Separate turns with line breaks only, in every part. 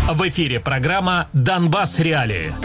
В эфире программа «Донбасс. Реалии».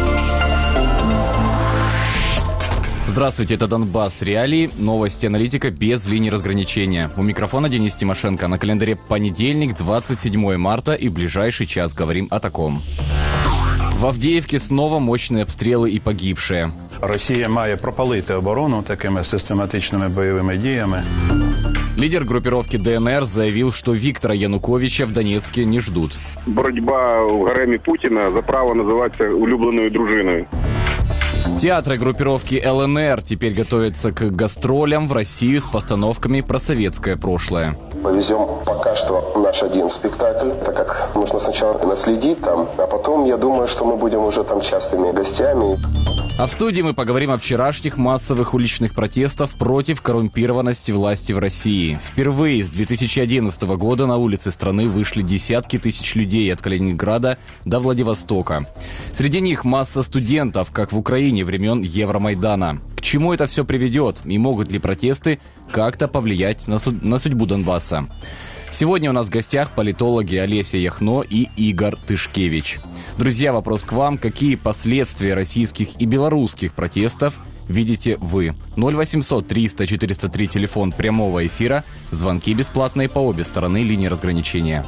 Здравствуйте, это «Донбасс. Реалии». Новости аналитика без линии разграничения. У микрофона Денис Тимошенко. На календаре понедельник, 27 марта, и в ближайший час говорим о таком. В Авдіївці снова мощные обстрелы и погибшие.
Росія має пропалити оборону такими систематичними бойовими діями.
Лидер группировки ДНР заявил, что Виктора Януковича в Донецке не ждут.
Боротьба в гаремі Путіна за право називатися улюбленою дружиною.
Театры группировки ЛНР теперь готовятся к гастролям в Россию с постановками про советское прошлое.
Повезем пока что наш один спектакль, так как нужно сначала наследить там, а потом, я думаю, что мы будем уже там частыми гостями.
А в студии мы поговорим о вчерашних массовых уличных протестах против коррумпированности власти в России. Впервые с 2011 года на улицы страны вышли десятки тысяч людей от Калининграда до Владивостока. Среди них масса студентов, как в Украине времен Евромайдана. К чему это все приведет и могут ли протесты как-то повлиять на судьбу Донбасса? Сегодня у нас в гостях политологи Олеся Яхно и Игорь Тышкевич. Друзья, вопрос к вам. Какие последствия российских и белорусских протестов видите вы? 0800 300 403 телефон прямого эфира. Звонки бесплатные по обе стороны линии разграничения.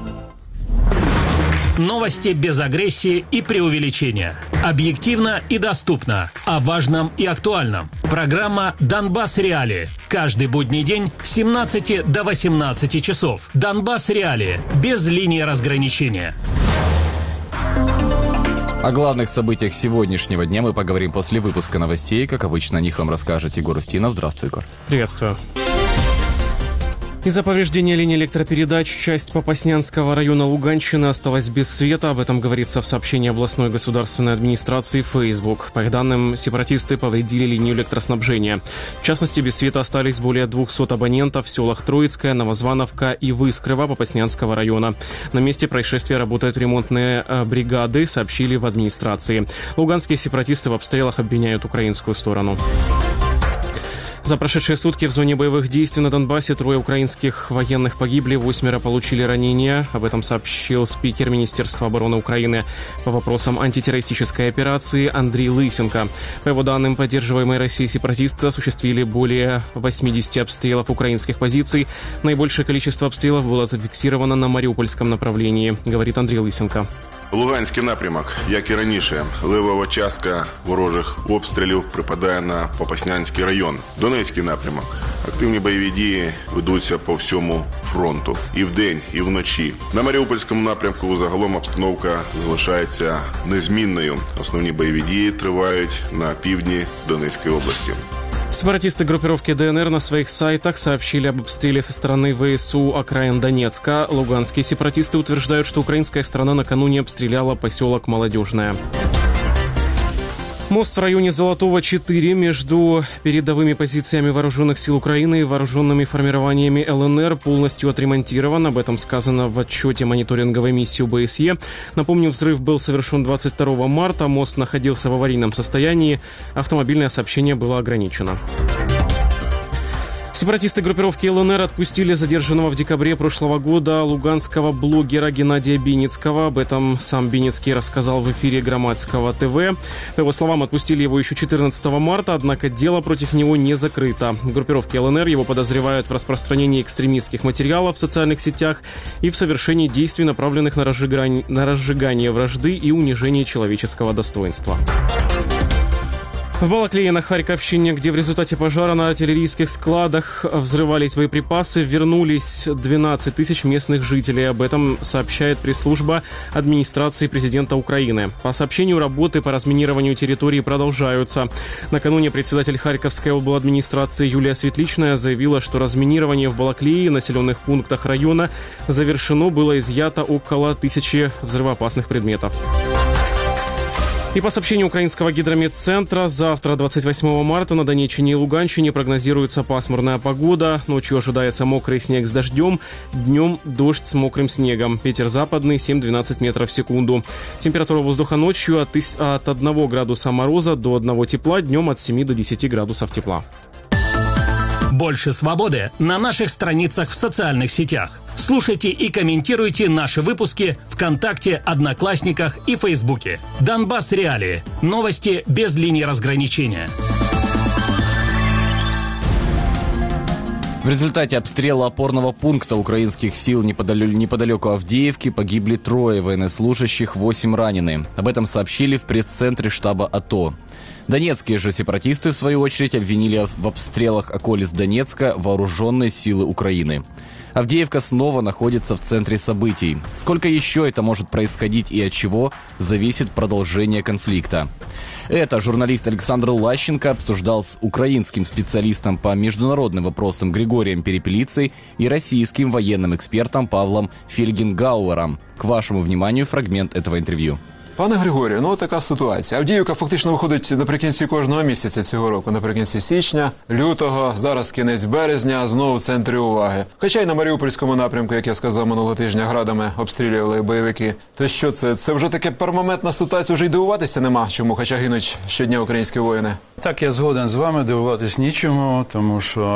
Новости без агрессии и преувеличения. Объективно и доступно. О важном и актуальном. Программа «Донбасс. Реалии». Каждый будний день с 17 до 18 часов. «Донбасс. Реалии». Без линии разграничения.
О главных событиях сегодняшнего дня мы поговорим после выпуска новостей. Как обычно, о них вам расскажет Егор Устинов. Здравствуй, Егор.
Приветствую. Из-за повреждения линии электропередач часть Попаснянского района Луганщины осталась без света. Об этом говорится в сообщении областной государственной администрации в Facebook. По их данным, сепаратисты повредили линию электроснабжения. В частности, без света остались более 200 абонентов в селах Троицкая, Новозвановка и Выскрыва Попаснянского района. На месте происшествия работают ремонтные бригады, сообщили в администрации. Луганские сепаратисты в обстрелах обвиняют украинскую сторону. За прошедшие сутки в зоне боевых действий на Донбассе 3 украинских военных погибли, 8 получили ранения. Об этом сообщил спикер Министерства обороны Украины по вопросам антитеррористической операции Андрей Лысенко. По его данным, поддерживаемые Россией сепаратисты осуществили более 80 обстрелов украинских позиций. Наибольшее количество обстрелов было зафиксировано на Маріупольському направлении, говорит Андрей Лысенко.
Луганський напрямок, як і раніше, левова частка ворожих обстрілів припадає на Попаснянський район. Донецький напрямок. Активні бойові дії ведуться по всьому фронту. І вдень, і вночі. На Маріупольському напрямку загалом обстановка залишається незмінною. Основні бойові дії тривають на півдні Донецької області.
Сепаратисты группировки ДНР на своих сайтах сообщили об обстреле со стороны ВСУ окраин Донецка. Луганские сепаратисты утверждают, что украинская сторона накануне обстреляла поселок Молодежное. Мост в районе Золотого 4 между передовыми позициями вооруженных сил Украины и вооруженными формированиями ЛНР полностью отремонтирован. Об этом сказано в отчете мониторинговой миссии ОБСЕ. Напомню, взрыв был совершен 22 марта. Мост находился в аварийном состоянии. Автомобильное сообщение было ограничено. Сепаратисты группировки ЛНР отпустили задержанного в декабре прошлого года луганского блогера Геннадия Биницкого. Об этом сам Биницкий рассказал в эфире Громадского ТВ. По его словам, отпустили его еще 14 марта, однако дело против него не закрыто. В группировке ЛНР его подозревают в распространении экстремистских материалов в социальных сетях и в совершении действий, направленных на разжигание вражды и унижение человеческого достоинства. В Балаклее на Харьковщине, где в результате пожара на артиллерийских складах взрывались боеприпасы, вернулись 12 тысяч местных жителей. Об этом сообщает пресс-служба администрации президента Украины. По сообщению, работы по разминированию территории продолжаются. Накануне председатель Харьковской обладминистрации Юлия Светличная заявила, что разминирование в Балаклее и населенных пунктах района завершено, было изъято около 1000 взрывоопасных предметов. И по сообщению украинского гидрометцентра, завтра, 28 марта, на Донеччине и Луганщине прогнозируется пасмурная погода. Ночью ожидается мокрый снег с дождем, днем дождь с мокрым снегом. Ветер западный 7-12 метров в секунду. Температура воздуха ночью от 1 градуса мороза до 1 тепла, днем от 7 до 10 градусов тепла.
Больше свободы на наших страницах в социальных сетях. Слушайте и комментируйте наши выпуски ВКонтакте, Одноклассниках и Фейсбуке. Донбасс Реалии. Новости без линии разграничения.
В результате обстрела опорного пункта украинских сил неподалеку Авдеевки погибли 3 военнослужащих, 8 ранены. Об этом сообщили в пресс-центре штаба АТО. Донецкие же сепаратисты, в свою очередь, обвинили в обстрелах околиц Донецка вооруженные силы Украины. Авдеевка снова находится в центре событий. Сколько еще это может происходить и от чего, зависит продолжение конфликта. Это журналист Александр Лащенко обсуждал с украинским специалистом по международным вопросам Григорием Перепелицей и российским военным экспертом Павлом Фельгенгауэром. К вашему вниманию фрагмент этого интервью.
Пане Григорію, така ситуація. Авдіївка фактично виходить наприкінці кожного місяця цього року, наприкінці січня, лютого, зараз кінець березня, знову в центрі уваги. Хоча й на Маріупольському напрямку, як я сказав, минулого тижня градами обстрілювали бойовики. То що це? Це вже таке пермоментна ситуація, вже й дивуватися нема чому, хоча гинуть щодня українські воїни.
Так, я згоден з вами, дивуватись нічому, тому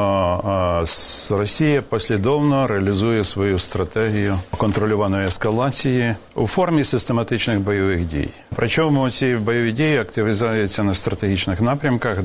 що Росія послідовно реалізує свою стратегію контрольованої ескалації у формі систематичних бойових дій. Причому ці бойові дії активізуються на стратегічних напрямках,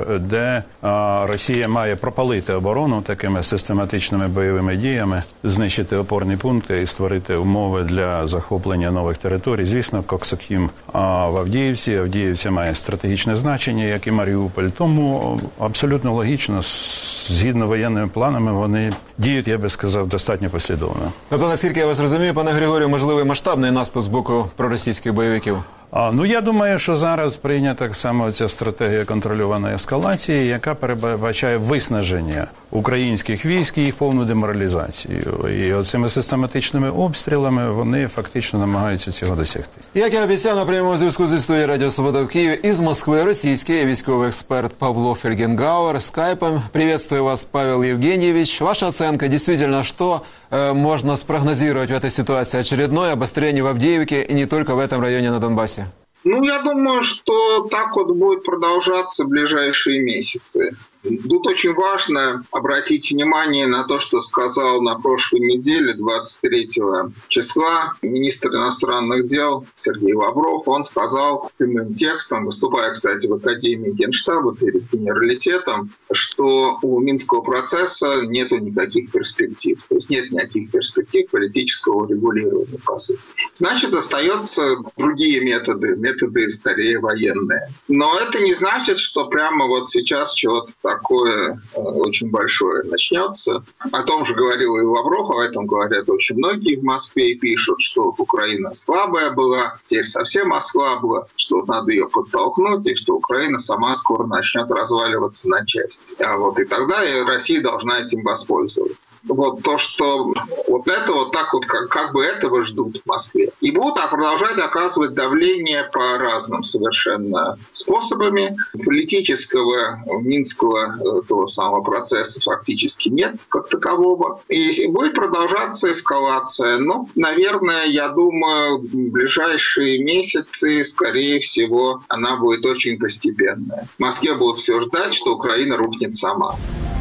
де Росія має пропалити оборону такими систематичними бойовими діями, знищити опорні пункти і створити умови для захоплення нових територій. Звісно, Коксохім в Авдіївці. Авдіївця має стратегічне значення, як і Маріуполь. Тому абсолютно логічно, згідно воєнними планами, вони діють, я би сказав, достатньо послідовно.
Тобто, наскільки я вас розумію, пане Григорію, можливий масштабний наступ з боку проросійських бойовиків?
Я думаю, що зараз прийнята так само ця стратегія контрольованої ескалації, яка передбачає виснаження українських військ і їх повну деморалізацію. І оцими систематичними обстрілами вони фактично намагаються цього досягти.
Як я обіцяв, на прямому зв'язку зі студією Радіо Свобода в Києві із Москви російський військовий експерт Павло Фельгенгауэр скайпом. Приветствую вас, Павел Евгеньевич. Ваша оценка, действительно, что можно спрогнозировать в этой ситуации? Очередное обострение в Авдеевке и не только в этом районе на Донбассе?
Я думаю, что так вот будет продолжаться в ближайшие месяцы. Тут очень важно обратить внимание на то, что сказал на прошлой неделе, 23 числа, министр иностранных дел Сергей Лавров. Он сказал прямым текстом, выступая, кстати, в Академии Генштаба перед генералитетом, что у Минского процесса нету никаких перспектив. То есть нет никаких перспектив политического регулирования, по сути. Значит, остаются другие методы скорее военные. Но это не значит, что прямо вот сейчас чего-то такое очень большое начнется. О том же говорил и Лавров, об этом говорят очень многие в Москве и пишут, что Украина слабая была, теперь совсем ослабла, что надо ее подтолкнуть, и что Украина сама скоро начнет разваливаться на части. И тогда Россия должна этим воспользоваться. То, что это так как бы этого ждут в Москве. И будут продолжать оказывать давление по разным совершенно способами. Политического, минского того самого процесса фактически нет как такового. И будет продолжаться эскалация. Наверное, я думаю, в ближайшие месяцы, скорее всего, она будет очень постепенная. В Москве будут все ждать, что Украина рухнет сама.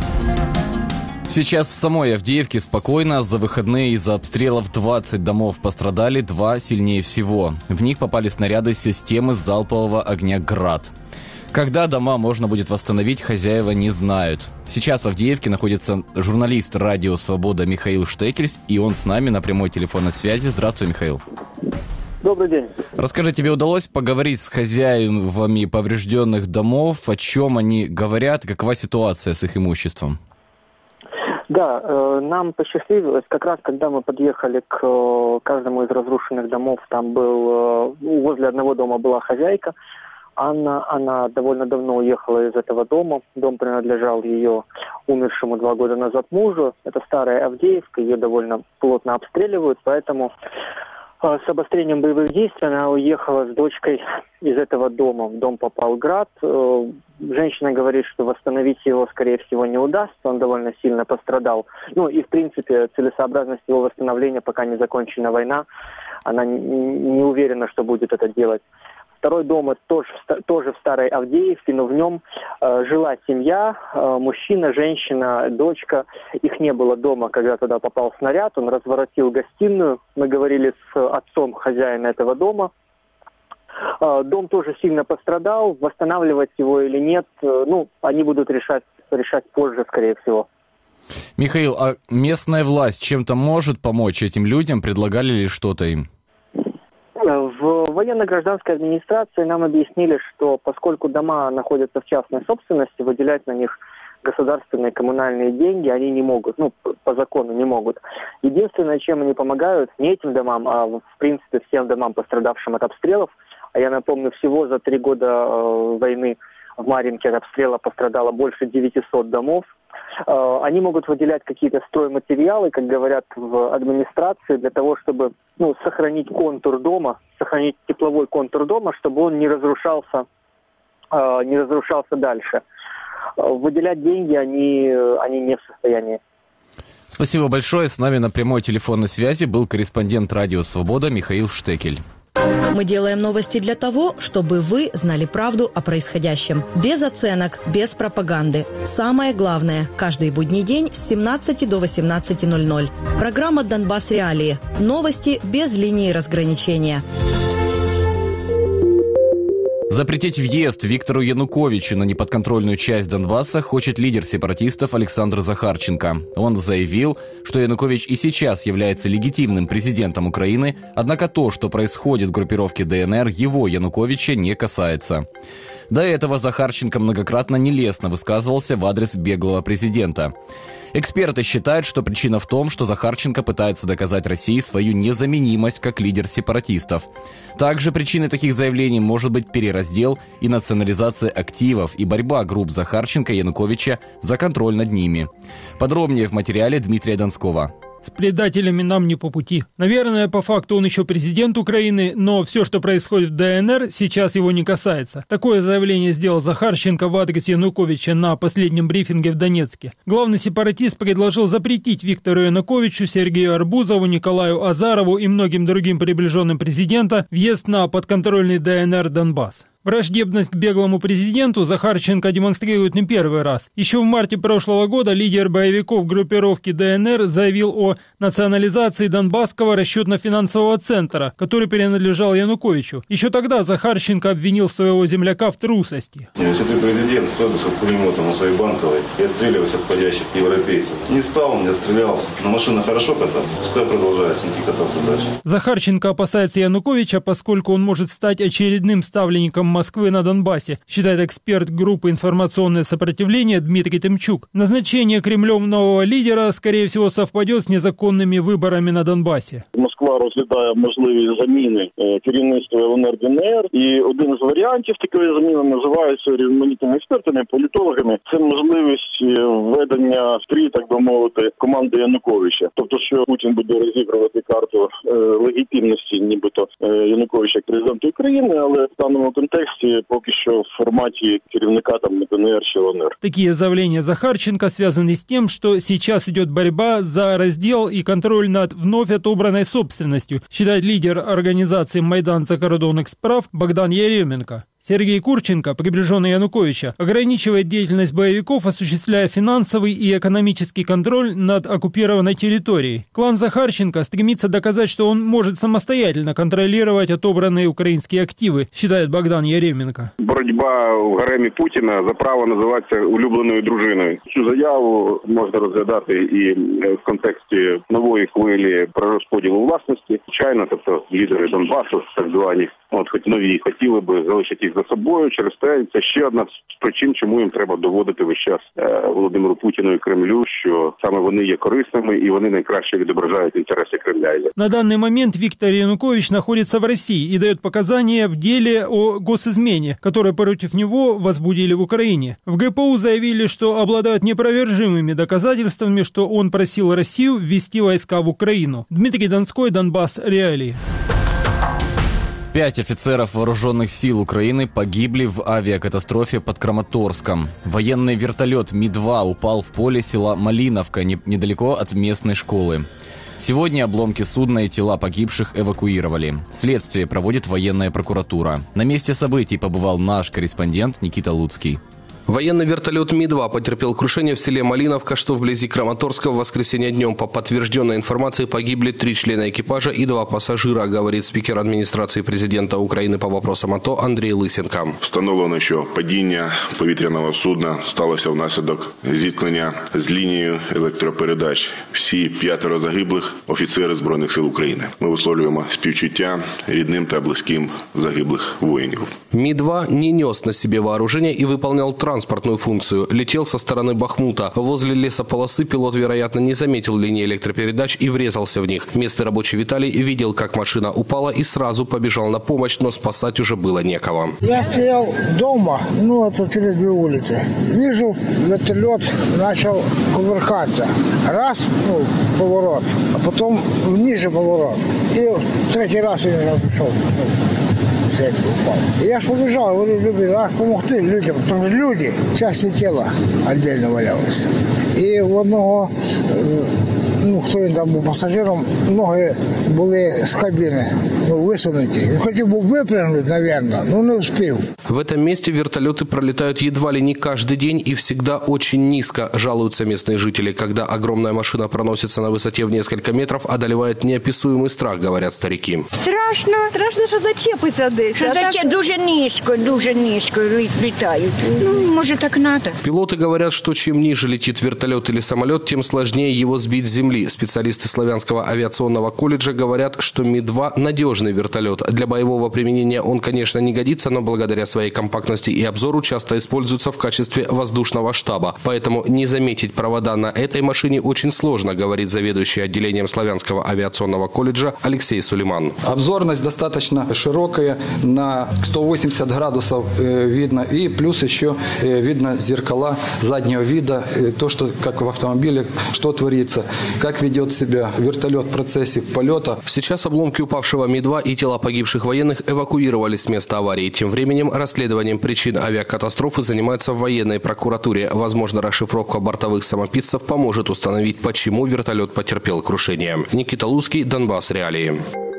Сейчас в самой Авдеевке спокойно. За выходные из-за обстрелов 20 домов пострадали, 2 сильнее всего. В них попали снаряды системы залпового огня «Град». Когда дома можно будет восстановить, хозяева не знают. Сейчас в Авдеевке находится журналист радио «Свобода» Михаил Штекельс, и он с нами на прямой телефонной связи. Здравствуй, Михаил.
Добрый день.
Расскажи, тебе удалось поговорить с хозяевами поврежденных домов? О чем они говорят? Какова ситуация с их имуществом?
Да, нам посчастливилось, как раз когда мы подъехали к каждому из разрушенных домов, там возле одного дома была хозяйка. Анна, она довольно давно уехала из этого дома. Дом принадлежал ее умершему 2 года назад мужу. Это старая Авдеевка, ее довольно плотно обстреливают, поэтому с обострением боевых действий она уехала с дочкой из этого дома. В дом попал град. Женщина говорит, что восстановить его, скорее всего, не удастся. Он довольно сильно пострадал. И, в принципе, целесообразность его восстановления, пока не закончена война, она не уверена, что будет это делать. Второй дом тоже в Старой Авдеевке, но в нем жила семья, мужчина, женщина, дочка. Их не было дома, когда туда попал снаряд. Он разворотил гостиную. Мы говорили с отцом хозяина этого дома. Дом тоже сильно пострадал. Восстанавливать его или нет, они будут решать позже, скорее всего.
Михаил, а местная власть чем-то может помочь этим людям? Предлагали ли что-то им?
В военно-гражданской администрации нам объяснили, что поскольку дома находятся в частной собственности, выделять на них государственные коммунальные деньги они не могут, по закону не могут. Единственное, чем они помогают, не этим домам, а в принципе всем домам, пострадавшим от обстрелов, а я напомню, всего за 3 года войны в Марьинке от обстрела пострадало больше 900 домов. Они могут выделять какие-то стройматериалы, как говорят в администрации, для того, чтобы сохранить контур дома, сохранить тепловой контур дома, чтобы он не разрушался дальше. Выделять деньги они не в состоянии.
Спасибо большое. С нами на прямой телефонной связи был корреспондент «Радио Свобода» Михаил Штекель.
Мы делаем новости для того, чтобы вы знали правду о происходящем. Без оценок, без пропаганды. Самое главное – каждый будний день с 17 до 18:00. Программа «Донбасс Реалии». Новости без линии разграничения.
Запретить въезд Виктору Януковичу на неподконтрольную часть Донбасса хочет лидер сепаратистов Александр Захарченко. Он заявил, что Янукович и сейчас является легитимным президентом Украины, однако то, что происходит в группировке ДНР, его, Януковича, не касается. До этого Захарченко многократно нелестно высказывался в адрес беглого президента. Эксперты считают, что причина в том, что Захарченко пытается доказать России свою незаменимость как лидер сепаратистов. Также причиной таких заявлений может быть перераздел и национализация активов и борьба групп Захарченко и Януковича за контроль над ними. Подробнее в материале Дмитрия Донского.
С предателями нам не по пути. Наверное, по факту он еще президент Украины, но все, что происходит в ДНР, сейчас его не касается. Такое заявление сделал Захарченко в адрес Януковича на последнем брифинге в Донецке. Главный сепаратист предложил запретить Виктору Януковичу, Сергею Арбузову, Николаю Азарову и многим другим приближенным президента въезд на подконтрольный ДНР Донбасс. Враждебность к беглому президенту Захарченко демонстрирует не первый раз. Еще в марте прошлого года лидер боевиков группировки ДНР заявил о национализации Донбасского расчетно-финансового центра, который принадлежал Януковичу. Еще тогда Захарченко обвинил своего земляка в трусости.
Если ты президент, стой бы с пулеметом на своей Банковой и отстреливайся от ходящих европейцев. Не стал, не отстрелялся. На машинах хорошо кататься, пускай продолжает с ними кататься дальше.
Захарченко опасается Януковича, поскольку он может стать очередным ставленником Москвы на Донбассе, считает эксперт группы «Информационное сопротивление» Дмитрий Тимчук. Назначение Кремлем нового лидера, скорее всего, совпадет с незаконными выборами на Донбасі.
Москва розглядає можливі заміни керівництва ЛНР ДНР, і один з варіантів такої заміни називається різноманітними експертами, політологами. Це можливість введення в стрій, так би мовити, команди Януковича. Тобто, що Путін буде розігрувати карту легітимності, нібито Януковича як президента України, але в даному контексті поки що в формате керівника ДНР чи ЛНР.
Такие заявления Захарченко связаны с тем, что сейчас идет борьба за раздел и контроль над вновь отобранной собственностью, считает лидер организации «Майдан закордонных справ» Богдан Яременко. Сергей Курченко, приближенный Януковича, ограничивает деятельность боевиков, осуществляя финансовый и экономический контроль над оккупированной территорией. Клан Захарченко стремится доказать, что он может самостоятельно контролировать отобранные украинские активы, считает Богдан Яременко.
Боротьба в гаремі Путіна за право називатися улюбленою дружиною. Цю заяву можна розглядати і в контексті нової хвилі перерозподілу власності. Звичайно, тобто лідери Донбасу, так звані, хоч нові, хотіли би залишити їх за собою. Через те, це ще одна з причин, чому їм треба доводити весь час Володимиру Путіну і Кремлю, що саме вони є корисними і вони найкраще відображають інтереси Кремля.
На данный момент Виктор Янукович находится в России и дает показания в деле о госизмене, которое против него возбудили в Украине. В ГПУ заявили, что обладают непровержимыми доказательствами, что он просил Россию ввести войска в Украину. Дмитрий Донской, Донбасс Реалии.
5 офицеров вооруженных сил Украины погибли в авиакатастрофе под Краматорском. Военный вертолет Ми-2 упал в поле села Малиновка, недалеко от местной школы. Сегодня обломки судна и тела погибших эвакуировали. Следствие проводит военная прокуратура. На месте событий побывал наш корреспондент Никита Луцкий.
Военный вертолет Ми-2 потерпел крушение в селе Малиновка, что вблизи Краматорска в воскресенье днем. По подтвержденной информации погибли 3 члена экипажа и 2 пассажира, говорит спикер администрации президента Украины по вопросам АТО Андрей Лисенко.
Встановлено, що падіння повітряного судна сталося внаслідок зіткнення з лінією електропередач. Всі 5 загиблих – офіцери Збройних сил України. Ми висловлюємо співчуття рідним та близьким загиблих воїнів.
Ми-2 не нес на себе вооружение и выполнял транспортную функцию. Летел со стороны Бахмута. Возле лесополосы пилот, вероятно, не заметил линии электропередач и врезался в них. Местный рабочий Виталий видел, как машина упала и сразу побежал на помощь, но спасать уже было некого.
Я стоял дома, это через 2 улицы. Вижу, вертолет начал кувыркаться. Раз, поворот, а потом ниже поворот. И 3-й раз я пришел. Упал. Я ж побежал, говорю, аж помогти людям, потому что люди, части тела отдельно валялись. И у одного, хто він там був пасажиром, ноги були з кабіни, висунуті. Він хотів був випрыгнути, наверное, не успів.
В этом месте вертолеты пролетают едва ли не каждый день и всегда очень низко, жалуются местные жители. Когда огромная машина проносится на высоте в несколько метров, одолевает неописуемый страх, говорят старики.
Страшно, що зачепиться десь. Дуже низько літають. Може так надо.
Пилоты говорят, что чем ниже летит вертолет или самолет, тем сложнее его сбить с земли. Специалисты Славянского авиационного колледжа говорят, что Ми-2 надежный вертолет. Для боевого применения он, конечно, не годится, но благодаря своей компактности и обзору часто используется в качестве воздушного штаба. Поэтому не заметить провода на этой машине очень сложно, говорит заведующий отделением Славянского авиационного колледжа Алексей Сулейман.
Обзорность достаточно широкая, на 180 градусов видно. И плюс еще видно зеркала заднего вида, то, что как в автомобиле, что творится, как ведет себя вертолет в процессе полета.
Сейчас обломки упавшего Ми-2 и тела погибших военных эвакуировали с места аварии. Тем временем расследованием причин авиакатастрофы занимаются в военной прокуратуре. Возможно, расшифровка бортовых самописцев поможет установить, почему вертолет потерпел крушение. Никита Луцкий, Донбасс Реалии.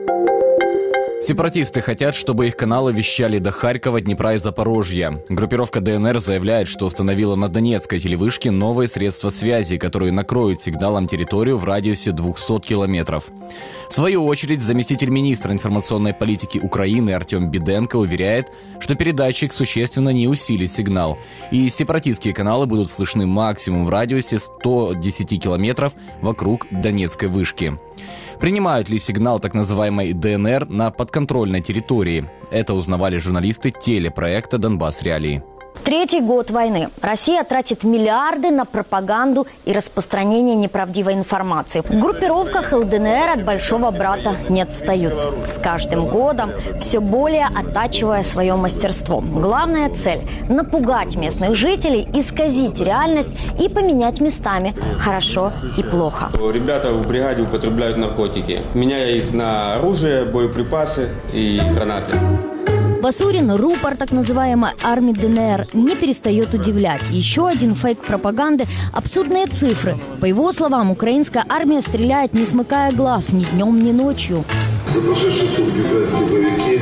Сепаратисты хотят, чтобы их каналы вещали до Харькова, Днепра и Запорожья. Группировка ДНР заявляет, что установила на Донецкой телевышке новые средства связи, которые накроют сигналом территорию в радиусе 200 километров. В свою очередь, заместитель министра информационной политики Украины Артем Беденко уверяет, что передатчик существенно не усилит сигнал, и сепаратистские каналы будут слышны максимум в радиусе 110 километров вокруг Донецкой вышки. Принимают ли сигнал так называемой ДНР на подконтрольной территории? Это узнавали журналисты телепроекта «Донбасс Реалии».
3-й год войны. Россия тратит миллиарды на пропаганду и распространение неправдивой информации. В группировках ЛДНР от большого брата не отстают. С каждым годом все более оттачивая свое мастерство. Главная цель – напугать местных жителей, исказить реальность и поменять местами хорошо и плохо.
Ребята в бригаде употребляют наркотики, меняя их на оружие, боеприпасы и гранаты.
Басурин, рупор так называемой армии ДНР, не перестает удивлять. Еще один фейк пропаганды – абсурдные цифры. По его словам, украинская армия стреляет, не смыкая глаз, ни днем, ни ночью.
За прошедшие сутки украинские боевики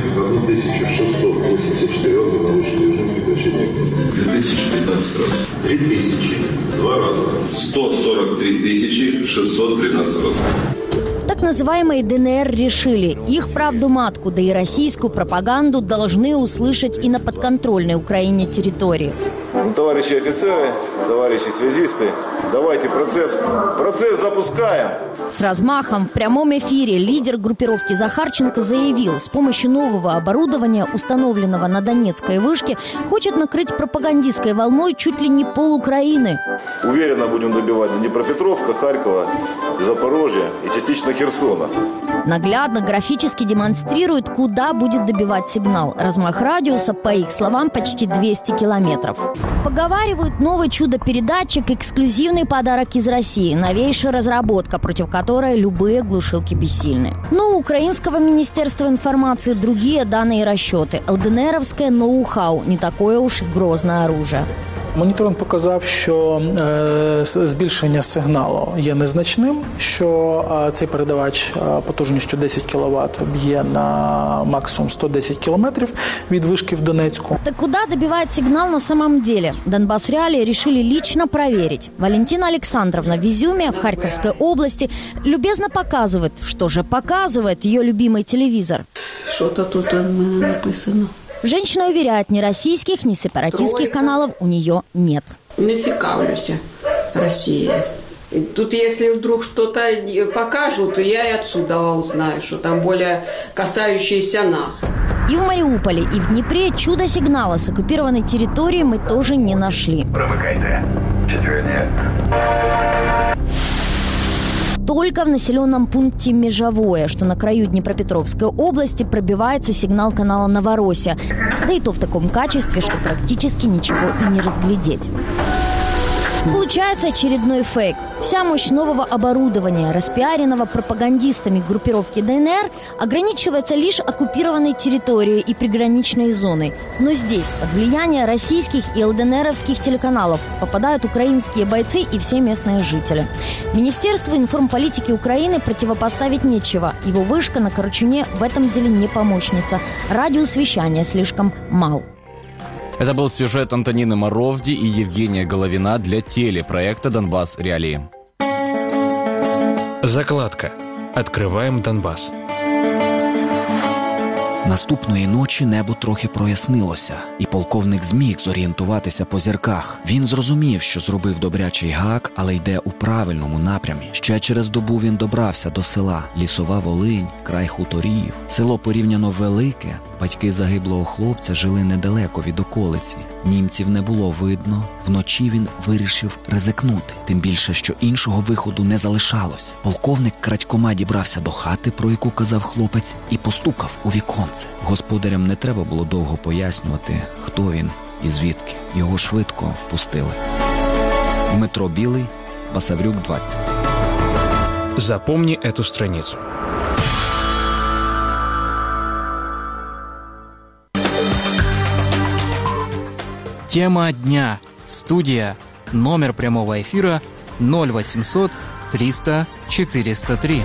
1684 раза нарушили режим прекращения. 2015 раз. 3000. 2 раза. 143 613 раз.
Так называемые ДНР решили, их правду матку, да и российскую пропаганду должны услышать и на подконтрольной Украине территории.
Товарищи офицеры, товарищи связисты, давайте процесс запускаем.
С размахом в прямом эфире лидер группировки Захарченко заявил, с помощью нового оборудования, установленного на Донецкой вышке, хочет накрыть пропагандистской волной чуть ли не пол Украины.
Уверенно будем добивать Днепропетровска, Харькова, Запорожья и частично Херсона.
Наглядно, графически демонстрирует, куда будет добивать сигнал. Размах радиуса, по их словам, почти 200 километров. Поговаривают, новый чудо-передатчик – эксклюзивный подарок из России, новейшая разработка, против которой любые глушилки бессильны. Но у украинского министерства информации другие данные и расчеты. ЛДНРовское ноу-хау – не такое уж и грозное оружие.
Моніторинг показав, що збільшення сигналу є незначним, що цей передавач потужністю 10 кВт б'є на максимум 110 км від вишки в Донецьку.
Так куда добивает сигнал на самом деле? Донбасс Реалии решили лично проверить. Валентина Александровна в Изюме, в Харьковской области, любезно показывает, что же показывает ее любимый телевизор.
Что-то тут написано.
Женщина уверяет, ни российских, ни сепаратистских каналов у нее нет.
Не цікавлюся Россией. Тут, если вдруг что-то покажут, то я и отсюда узнаю, что там более касающееся нас.
И в Мариуполе, и в Днепре чудо сигнала с оккупированной территории мы тоже не нашли.
Промыкайте. Четверня.
Только в населенном пункте Межевое, что на краю Днепропетровской области, пробивается сигнал канала «Новороссия». Да и то в таком качестве, что практически ничего и не разглядеть. Получается очередной фейк. Вся мощь нового оборудования, распиаренного пропагандистами группировки ДНР, ограничивается лишь оккупированной территорией и приграничной зоной. Но здесь, под влияние российских и ЛДНРовских телеканалов, попадают украинские бойцы и все местные жители. Министерству информполитики Украины противопоставить нечего. Его вышка на Корчуне в этом деле не помощница. Радиус вещания слишком мал.
Это был сюжет Антонины Моровди и Евгения Головина для телепроекта «Донбасс Реалии».
Закладка. Откриваємо Донбас.
Наступної ночі небо трохи прояснилося, і полковник зміг зорієнтуватися по зірках. Він зрозумів, що зробив добрячий гак, але йде у правильному напрямі. Ще через добу він добрався до села. Лісова Волинь, край хуторів. Село порівняно велике. Батьки загиблого хлопця жили недалеко від околиці. Німців не було видно. Вночі він вирішив ризикнути. Тим більше, що іншого виходу не залишалось. Полковник крадькома дібрався до хати, про яку казав хлопець, і постукав у віконце. Господарям не треба було довго пояснювати, хто він і звідки. Його швидко впустили. Дмитро Білий, Басаврюк, 20.
Запомни эту страницу.
Тема дня. Студия. Номер прямого эфира 0800 300 403.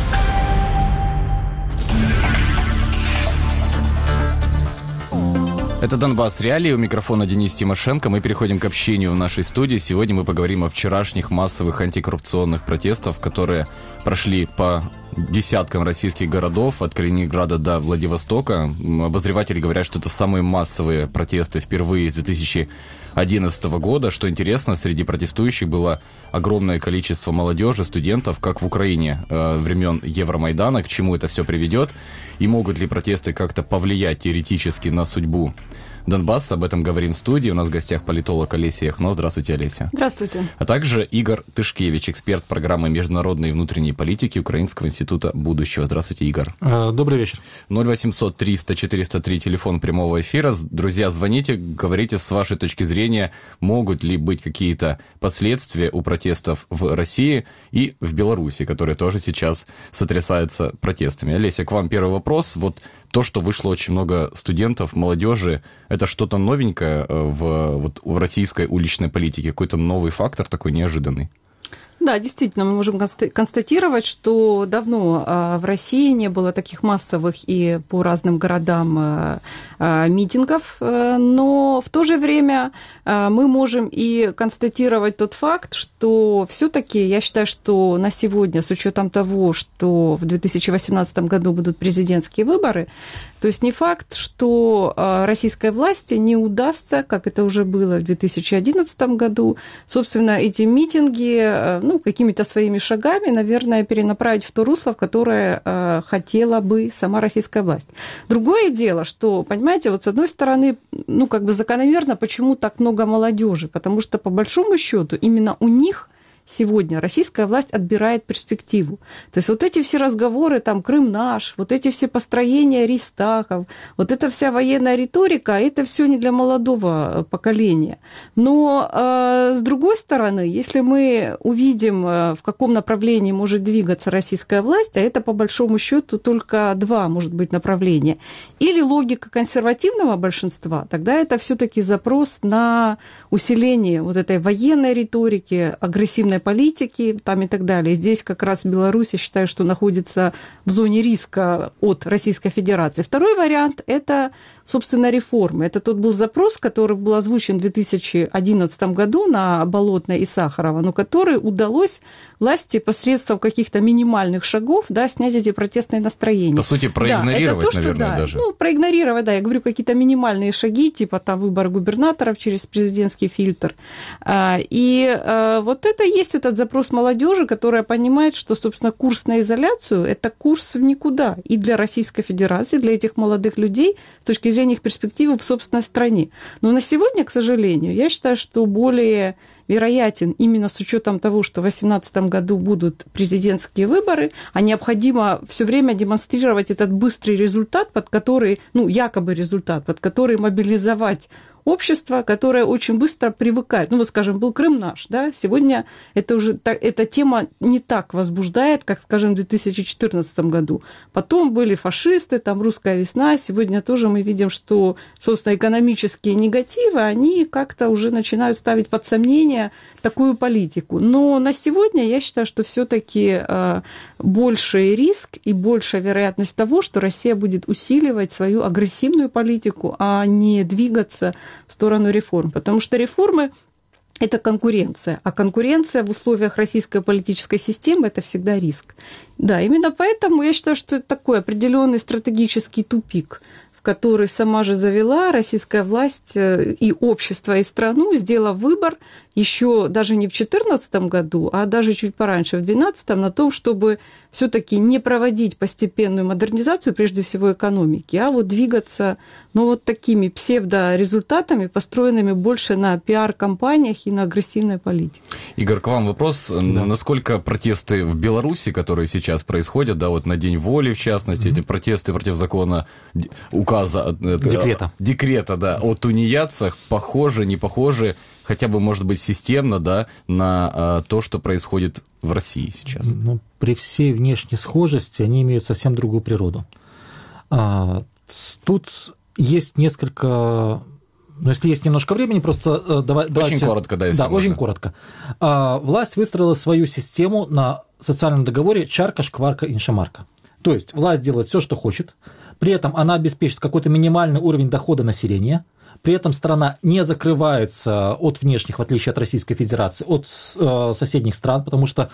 Это «Донбасс Реалии», у микрофона Денис Тимошенко. Мы переходим к общению в нашей студии. Сегодня мы поговорим о вчерашних массовых антикоррупционных протестах, которые прошли по десяткам российских городов, от Калининграда до Владивостока. Обозреватели говорят, что это самые массовые протесты впервые с 2011 года. Что интересно, среди протестующих было огромное количество молодежи, студентов, как в Украине времен Евромайдана. К чему это все приведет? И могут ли протесты как-то повлиять теоретически на судьбу Донбасса? Об этом говорим в студии. У нас в гостях политолог Олеся Яхно. Здравствуйте, Олеся.
Здравствуйте.
А также Игорь Тышкевич, эксперт программы международной и внутренней политики Украинского института будущего. Здравствуйте, Игорь.
Добрый вечер.
0800 300 403, телефон прямого эфира. Друзья, звоните, говорите с вашей точки зрения, могут ли быть какие-то последствия у протестов в России и в Беларуси, которые тоже сейчас сотрясаются протестами. Олеся, к вам первый вопрос. Вот то, что вышло очень много студентов, молодежи, это что-то новенькое в российской уличной политике? Какой-то новый фактор такой неожиданный?
Да, действительно, мы можем констатировать, что давно в России не было таких массовых и по разным городам митингов, но в то же время мы можем и констатировать тот факт, что все-таки я считаю, что на сегодня, с учетом того, что в 2018 году будут президентские выборы, то есть не факт, что российской власти не удастся, как это уже было в 2011 году, собственно, эти митинги, какими-то своими шагами, наверное, перенаправить в то русло, в которое хотела бы сама российская власть. Другое дело, что, понимаете, вот с одной стороны, закономерно, почему так много молодежи, потому что, по большому счету, именно у них сегодня российская власть отбирает перспективу. То есть вот эти все разговоры, там, Крым наш, вот эти все построения рейхстагов, вот эта вся военная риторика, это все не для молодого поколения. Но, с другой стороны, если мы увидим, в каком направлении может двигаться российская власть, а это, по большому счету, только два, может быть, направления. Или логика консервативного большинства, тогда это все-таки запрос на усиление вот этой военной риторики, агрессивной политики там и так далее. Здесь как раз Беларусь, я считаю, что находится в зоне риска от Российской Федерации. Второй вариант – это, собственно, реформы. Это тот был запрос, который был озвучен в 2011 году на Болотной и Сахарова, но который удалось власти посредством каких-то минимальных шагов, да, снять эти протестные настроения.
По сути, проигнорировать,
да, это то,
наверное,
что,
даже.
Ну, проигнорировать, да, я говорю, какие-то минимальные шаги, типа там выбор губернаторов через президентский фильтр. И вот это есть этот запрос молодежи, которая понимает, что, собственно, курс на изоляцию – это курс в никуда и для Российской Федерации, для этих молодых людей с точки зрения их перспективы в собственной стране. Но на сегодня, к сожалению, я считаю, что более вероятен именно с учетом того, что в 2018 году будут президентские выборы, а необходимо все время демонстрировать этот быстрый результат, под который, ну, якобы результат, под который мобилизовать общество, которое очень быстро привыкает. Ну, вот, скажем, был Крым наш, да, сегодня это уже, эта тема не так возбуждает, как, скажем, в 2014 году. Потом были фашисты, там, русская весна, сегодня тоже мы видим, что, собственно, экономические негативы, они как-то уже начинают ставить под сомнение такую политику. Но на сегодня я считаю, что все-таки больший риск и большая вероятность того, что Россия будет усиливать свою агрессивную политику, а не двигаться в сторону реформ. Потому что реформы – это конкуренция, а конкуренция в условиях российской политической системы – это всегда риск. Да, именно поэтому я считаю, что это такой определенный стратегический тупик, в который сама же завела российская власть и общество, и страну, сделав выбор еще даже не в 2014 году, а даже чуть пораньше, в 2012, на том, чтобы все-таки не проводить постепенную модернизацию, прежде всего экономики, а вот двигаться, ну, вот такими псевдорезультатами, построенными больше на пиар-компаниях и на агрессивной политике.
Игорь, к вам вопрос. Да. Насколько протесты в Беларуси, которые сейчас происходят, да, вот на День воли, в частности, эти протесты против закона, указа, декрета, да, о тунеядцах, похожи, не похожи, хотя бы, может быть, системно, да, на то, что происходит в России сейчас?
Ну, при всей внешней схожести они имеют совсем другую природу. Тут есть несколько... Ну, если есть немножко времени, просто давайте...
Очень коротко, да, если
да,
можно.
Очень коротко. Власть выстроила свою систему на социальном договоре «Чарка, шкварка, иншамарка». То есть власть делает все, что хочет, при этом она обеспечит какой-то минимальный уровень дохода населения, при этом страна не закрывается от внешних, в отличие от Российской Федерации, от соседних стран, потому что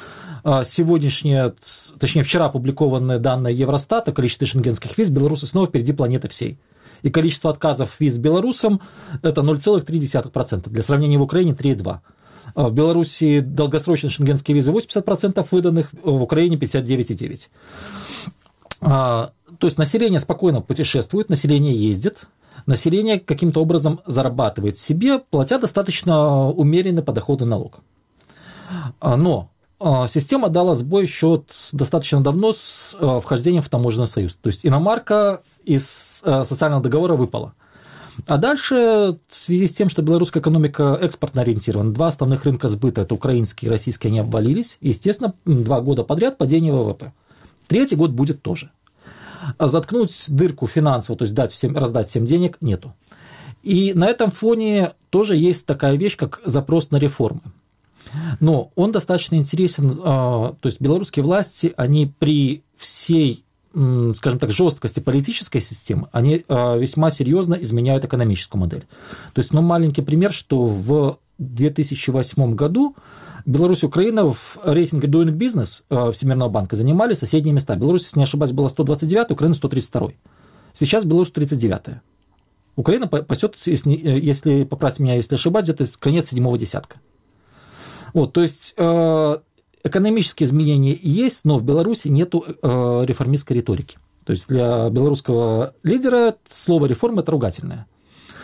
вчера опубликованные данные Евростата о количестве шенгенских виз белорусы снова впереди планеты всей. И количество отказов виз белорусам – это 0,3%. Для сравнения, в Украине 3,2%. В Беларуси долгосрочные шенгенские визы 80% выданных, в Украине 59,9%. То есть население спокойно путешествует, население ездит, население каким-то образом зарабатывает себе, платя достаточно умеренный подоходный налог. Но система дала сбой еще достаточно давно с вхождением в таможенный союз. То есть иномарка из социального договора выпала. А дальше, в связи с тем, что белорусская экономика экспортно ориентирована, два основных рынка сбыта, это украинский и российский, они обвалились. И, естественно, 2 года подряд падение ВВП. 3-й год будет тоже. Заткнуть дырку финансово, то есть раздать всем денег, нету. И на этом фоне тоже есть такая вещь, как запрос на реформы. Но он достаточно интересен, то есть белорусские власти, они при всей, скажем так, жесткости политической системы, они весьма серьезно изменяют экономическую модель. То есть, маленький пример, что в 2008 году Беларусь и Украина в рейтинге Doing Business Всемирного банка занимали соседние места. Беларусь, если не ошибаюсь, была 129, Украина 132. Сейчас Беларусь 39. Украина пасет, если поправьте меня, если ошибаюсь, где-то конец 7-го десятка. Вот, то есть экономические изменения есть, но в Беларуси нет реформистской риторики. То есть для белорусского лидера слово «реформа» – это ругательное.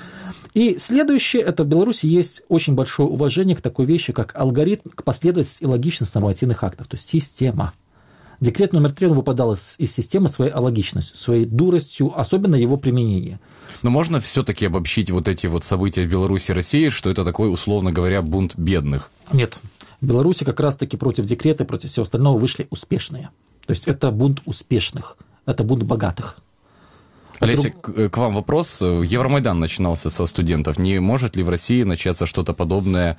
И следующее, это в Беларуси есть очень большое уважение к такой вещи, как алгоритм, к последовательности и логичности нормативных актов, то есть система. Декрет номер 3, он выпадал из системы своей алогичностью, своей дуростью, особенно его применение.
Но можно все-таки обобщить вот эти вот события в Беларуси и России, что это такой, условно говоря, бунт бедных?
Нет. В Беларуси как раз-таки против декрета, против всего остального вышли успешные. То есть это бунт успешных, это бунт богатых.
Олеся, к вам вопрос. Евромайдан начинался со студентов. Не может ли в России начаться что-то подобное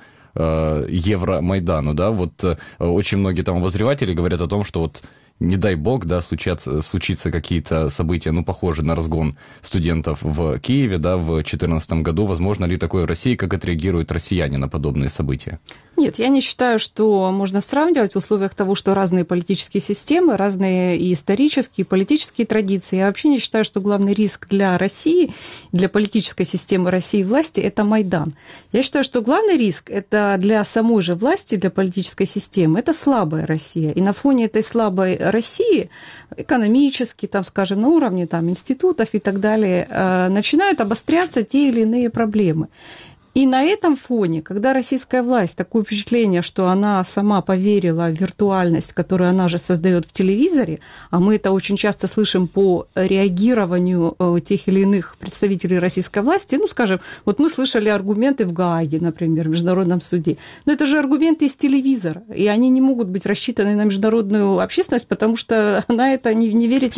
Евромайдану? Да? Вот очень многие там обозреватели говорят о том, что вот не дай бог, да, случится какие-то события, ну, похожие на разгон студентов в Киеве, да, в 2014 году. Возможно ли такое в России, как отреагируют россияне на подобные события?
Нет, я не считаю, что можно сравнивать в условиях того, что разные политические системы, разные и исторические, и политические традиции. Я вообще не считаю, что главный риск для России, для политической системы России и власти – это Майдан. Я считаю, что главный риск – это для самой же власти, для политической системы – это слабая Россия. И на фоне этой слабой России экономически, там, скажем, на уровне там, институтов и так далее, начинают обостряться те или иные проблемы. И на этом фоне, когда российская власть, такое впечатление, что она сама поверила в виртуальность, которую она же создает в телевизоре, а мы это очень часто слышим по реагированию тех или иных представителей российской власти, ну, скажем, вот мы слышали аргументы в Гааге, например, в Международном суде, но это же аргументы из телевизора, и они не могут быть рассчитаны на международную общественность, потому что она это не верит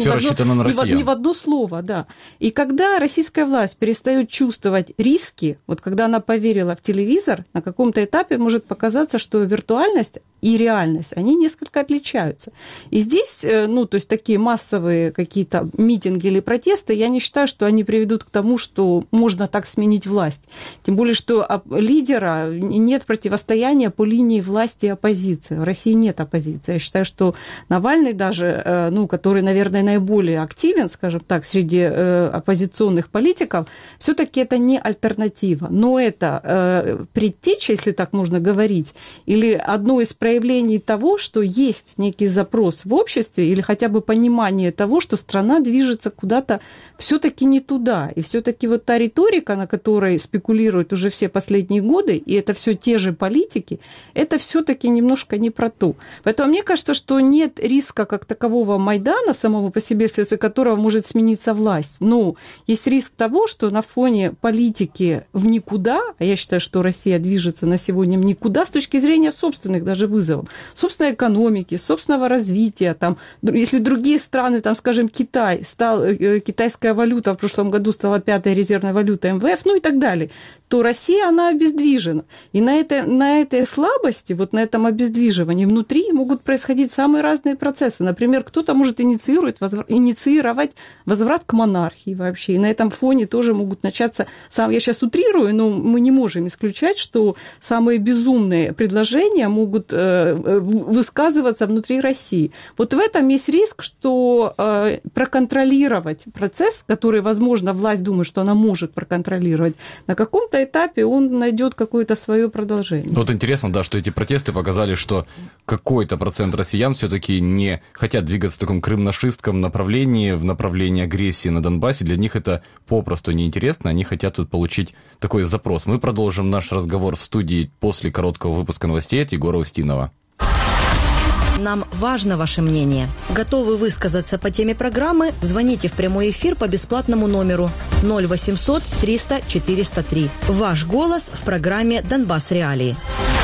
ни в одно слово. Да. И когда российская власть перестает чувствовать риски, вот когда она поверила в телевизор, на каком-то этапе может показаться, что виртуальность и реальность, они несколько отличаются. И здесь, ну, то есть такие массовые какие-то митинги или протесты, я не считаю, что они приведут к тому, что можно так сменить власть. Тем более, что лидера нет противостояния по линии власти и оппозиции. В России нет оппозиции. Я считаю, что Навальный даже, ну, который, наверное, наиболее активен, скажем так, среди оппозиционных политиков, все-таки это не альтернатива. Но это предтеча, если так можно говорить, или одно из проявлений того, что есть некий запрос в обществе или хотя бы понимание того, что страна движется куда-то все-таки не туда. И все-таки вот та риторика, на которой спекулируют уже все последние годы, и это все те же политики, это все-таки немножко не про то. Поэтому мне кажется, что нет риска как такового Майдана, самого по себе, вследствие которого может смениться власть. Но есть риск того, что на фоне политики в никуда, а я считаю, что Россия движется на сегодня в никуда с точки зрения собственных даже вызовов, собственной экономики, собственного развития. Там, если другие страны, там, скажем, Китай, китайская валюта в прошлом году стала 5-й резервной валютой МВФ, ну и так далее, то Россия, она обездвижена. И на этой слабости, вот на этом обездвиживании внутри могут происходить самые разные процессы. Например, кто-то может инициировать возврат к монархии вообще. И на этом фоне тоже могут начаться, я сейчас утрирую, но мы не можем исключать, что самые безумные предложения могут высказываться внутри России. Вот в этом есть риск, что проконтролировать процесс, который, возможно, власть думает, что она может проконтролировать, на каком-то этапе он найдет какое-то свое продолжение.
Вот интересно, да, что эти протесты показали, что какой-то процент россиян все-таки не хотят двигаться в таком крымнашистском направлении, в направлении агрессии на Донбассе. Для них это попросту неинтересно, они хотят тут получить такой запрос. Мы продолжим наш разговор в студии после короткого выпуска новостей от Егора Устинова.
Нам важно ваше мнение. Готовы высказаться по теме программы? Звоните в прямой эфир по бесплатному номеру 0800 300 403. Ваш голос в программе «Донбасс Реалии».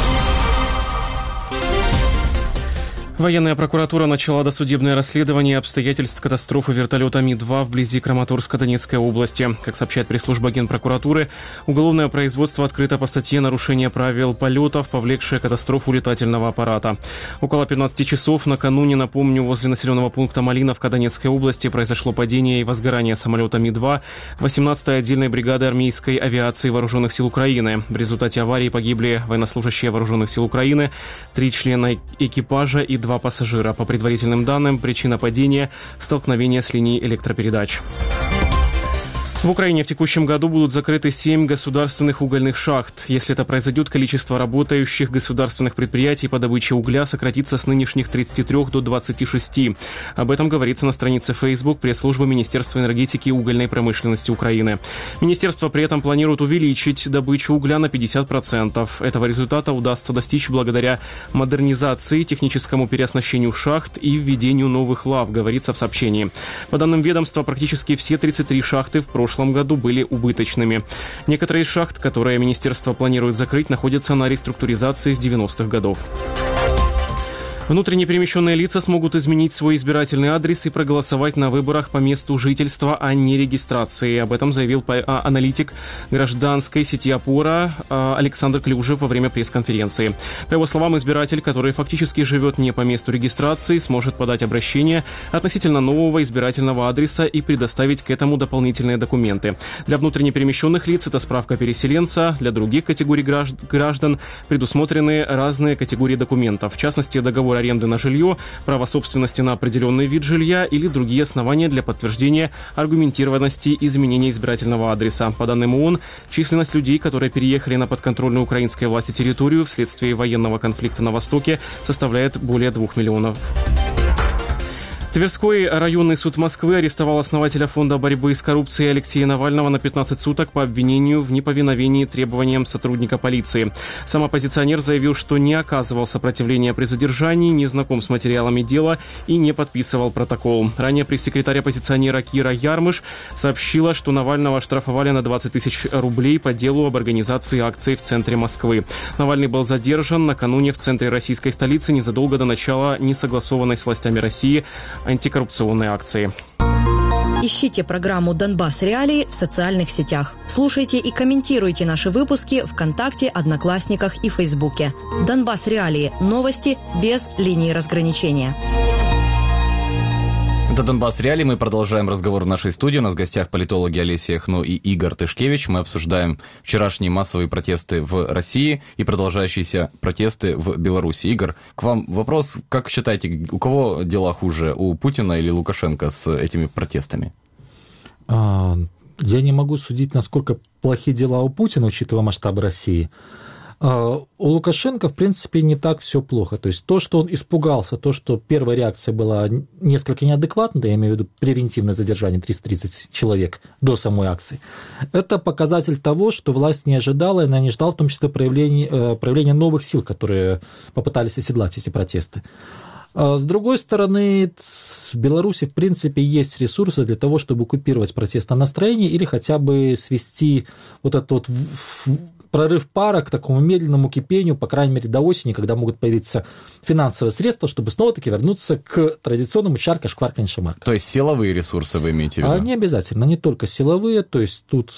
Военная прокуратура начала досудебное расследование обстоятельств катастрофы вертолета Ми-2 вблизи Краматорска Донецкой области. Как сообщает пресс-служба Генпрокуратуры, уголовное производство открыто по статье «Нарушение правил полетов, повлекшее катастрофу летательного аппарата». Около 15 часов накануне, напомню, возле населенного пункта Малиновка Донецкой области произошло падение и возгорание самолета Ми-2 18-й отдельной бригады армейской авиации Вооруженных сил Украины. В результате аварии погибли военнослужащие Вооруженных сил Украины, 3 члена экипажа и 2 пассажира. По предварительным данным, причина падения – столкновение с линией электропередач. В Украине в текущем году будут закрыты 7 государственных угольных шахт. Если это произойдет, количество работающих государственных предприятий по добыче угля сократится с нынешних 33 до 26. Об этом говорится на странице Facebook пресс-службы Министерства энергетики и угольной промышленности Украины. Министерство при этом планирует увеличить добычу угля на 50%. Этого результата удастся достичь благодаря модернизации, техническому переоснащению шахт и введению новых лав, говорится в сообщении. По данным ведомства, практически все 33 шахты в прошлом году были убыточными. Некоторые из шахт, которые министерство планирует закрыть, находятся на реструктуризации с 90-х годов. Внутренне перемещенные лица смогут изменить свой избирательный адрес и проголосовать на выборах по месту жительства, а не регистрации. Об этом заявил аналитик гражданской сети «Опора» Александр Клюжев во время пресс-конференции. По его словам, избиратель, который фактически живет не по месту регистрации, сможет подать обращение относительно нового избирательного адреса и предоставить к этому дополнительные документы. Для внутренне перемещенных лиц это справка переселенца, для других категорий граждан предусмотрены разные категории документов, в частности, договор аренды на жилье, право собственности на определенный вид жилья или другие основания для подтверждения аргументированности изменения избирательного адреса. По данным ООН, численность людей, которые переехали на подконтрольную украинской власти территорию вследствие военного конфликта на Востоке, составляет более 2 миллионов. Тверской районный суд Москвы арестовал основателя фонда борьбы с коррупцией Алексея Навального на 15 суток по обвинению в неповиновении требованиям сотрудника полиции. Сам оппозиционер заявил, что не оказывал сопротивления при задержании, не знаком с материалами дела и не подписывал протокол. Ранее пресс-секретарь оппозиционера Кира Ярмыш сообщила, что Навального оштрафовали на 20 тысяч рублей по делу об организации акций в центре Москвы. Навальный был задержан накануне в центре российской столицы незадолго до начала несогласованной с властями России антикоррупционной акции.
Ищите программу «Донбасс Реалии» в социальных сетях. Слушайте и комментируйте наши выпуски ВКонтакте, Одноклассниках и Фейсбуке. «Донбасс Реалии» – новости без линии разграничения.
Это «Донбасс Реалии». Мы продолжаем разговор в нашей студии. У нас в гостях политологи Олеся Яхно и Игорь Тышкевич. Мы обсуждаем вчерашние массовые протесты в России и продолжающиеся протесты в Беларуси. Игорь, к вам вопрос. Как считаете, у кого дела хуже, у Путина или Лукашенко с этими протестами?
Я не могу судить, насколько плохие дела у Путина, учитывая масштабы России. У Лукашенко, в принципе, не так все плохо. То есть то, что он испугался, то, что первая реакция была несколько неадекватна, я имею в виду превентивное задержание 330 человек до самой акции, это показатель того, что власть не ожидала, и она не ждала в том числе проявления новых сил, которые попытались оседлать эти протесты. С другой стороны, в Беларуси, в принципе, есть ресурсы для того, чтобы купировать протестное настроение или хотя бы свести вот этот вот прорыв пара к такому медленному кипению, по крайней мере, до осени, когда могут появиться финансовые средства, чтобы снова-таки вернуться к традиционному чарка-шкварка-шамарка.
То есть силовые ресурсы вы имеете в виду?
Не обязательно, не только силовые, то есть тут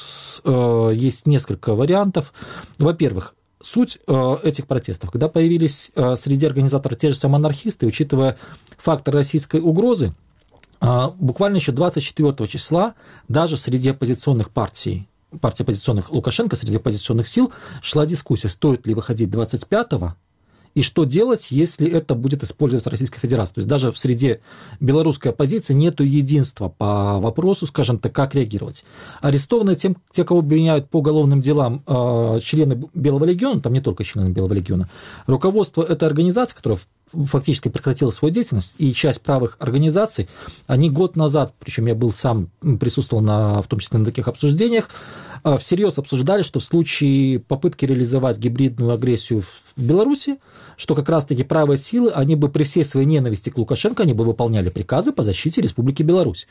есть несколько вариантов. Во-первых, суть этих протестов, когда появились среди организаторов те же самые анархисты, учитывая фактор российской угрозы, буквально еще 24 числа даже среди оппозиционных партий оппозиционных Лукашенко, среди оппозиционных сил шла дискуссия, стоит ли выходить 25-го, и что делать, если это будет использоваться Российской Федерацией. То есть даже в среде белорусской оппозиции нет единства по вопросу, скажем так, как реагировать. Арестованные те, кого обвиняют по уголовным делам, члены Белого легиона, там не только члены Белого легиона, руководство этой организации, которая фактически прекратила свою деятельность, и часть правых организаций, они год назад, причем я присутствовал в том числе на таких обсуждениях, всерьез обсуждали, что в случае попытки реализовать гибридную агрессию в Беларуси, что как раз-таки правые силы, они бы при всей своей ненависти к Лукашенко, они бы выполняли приказы по защите Республики Беларусь.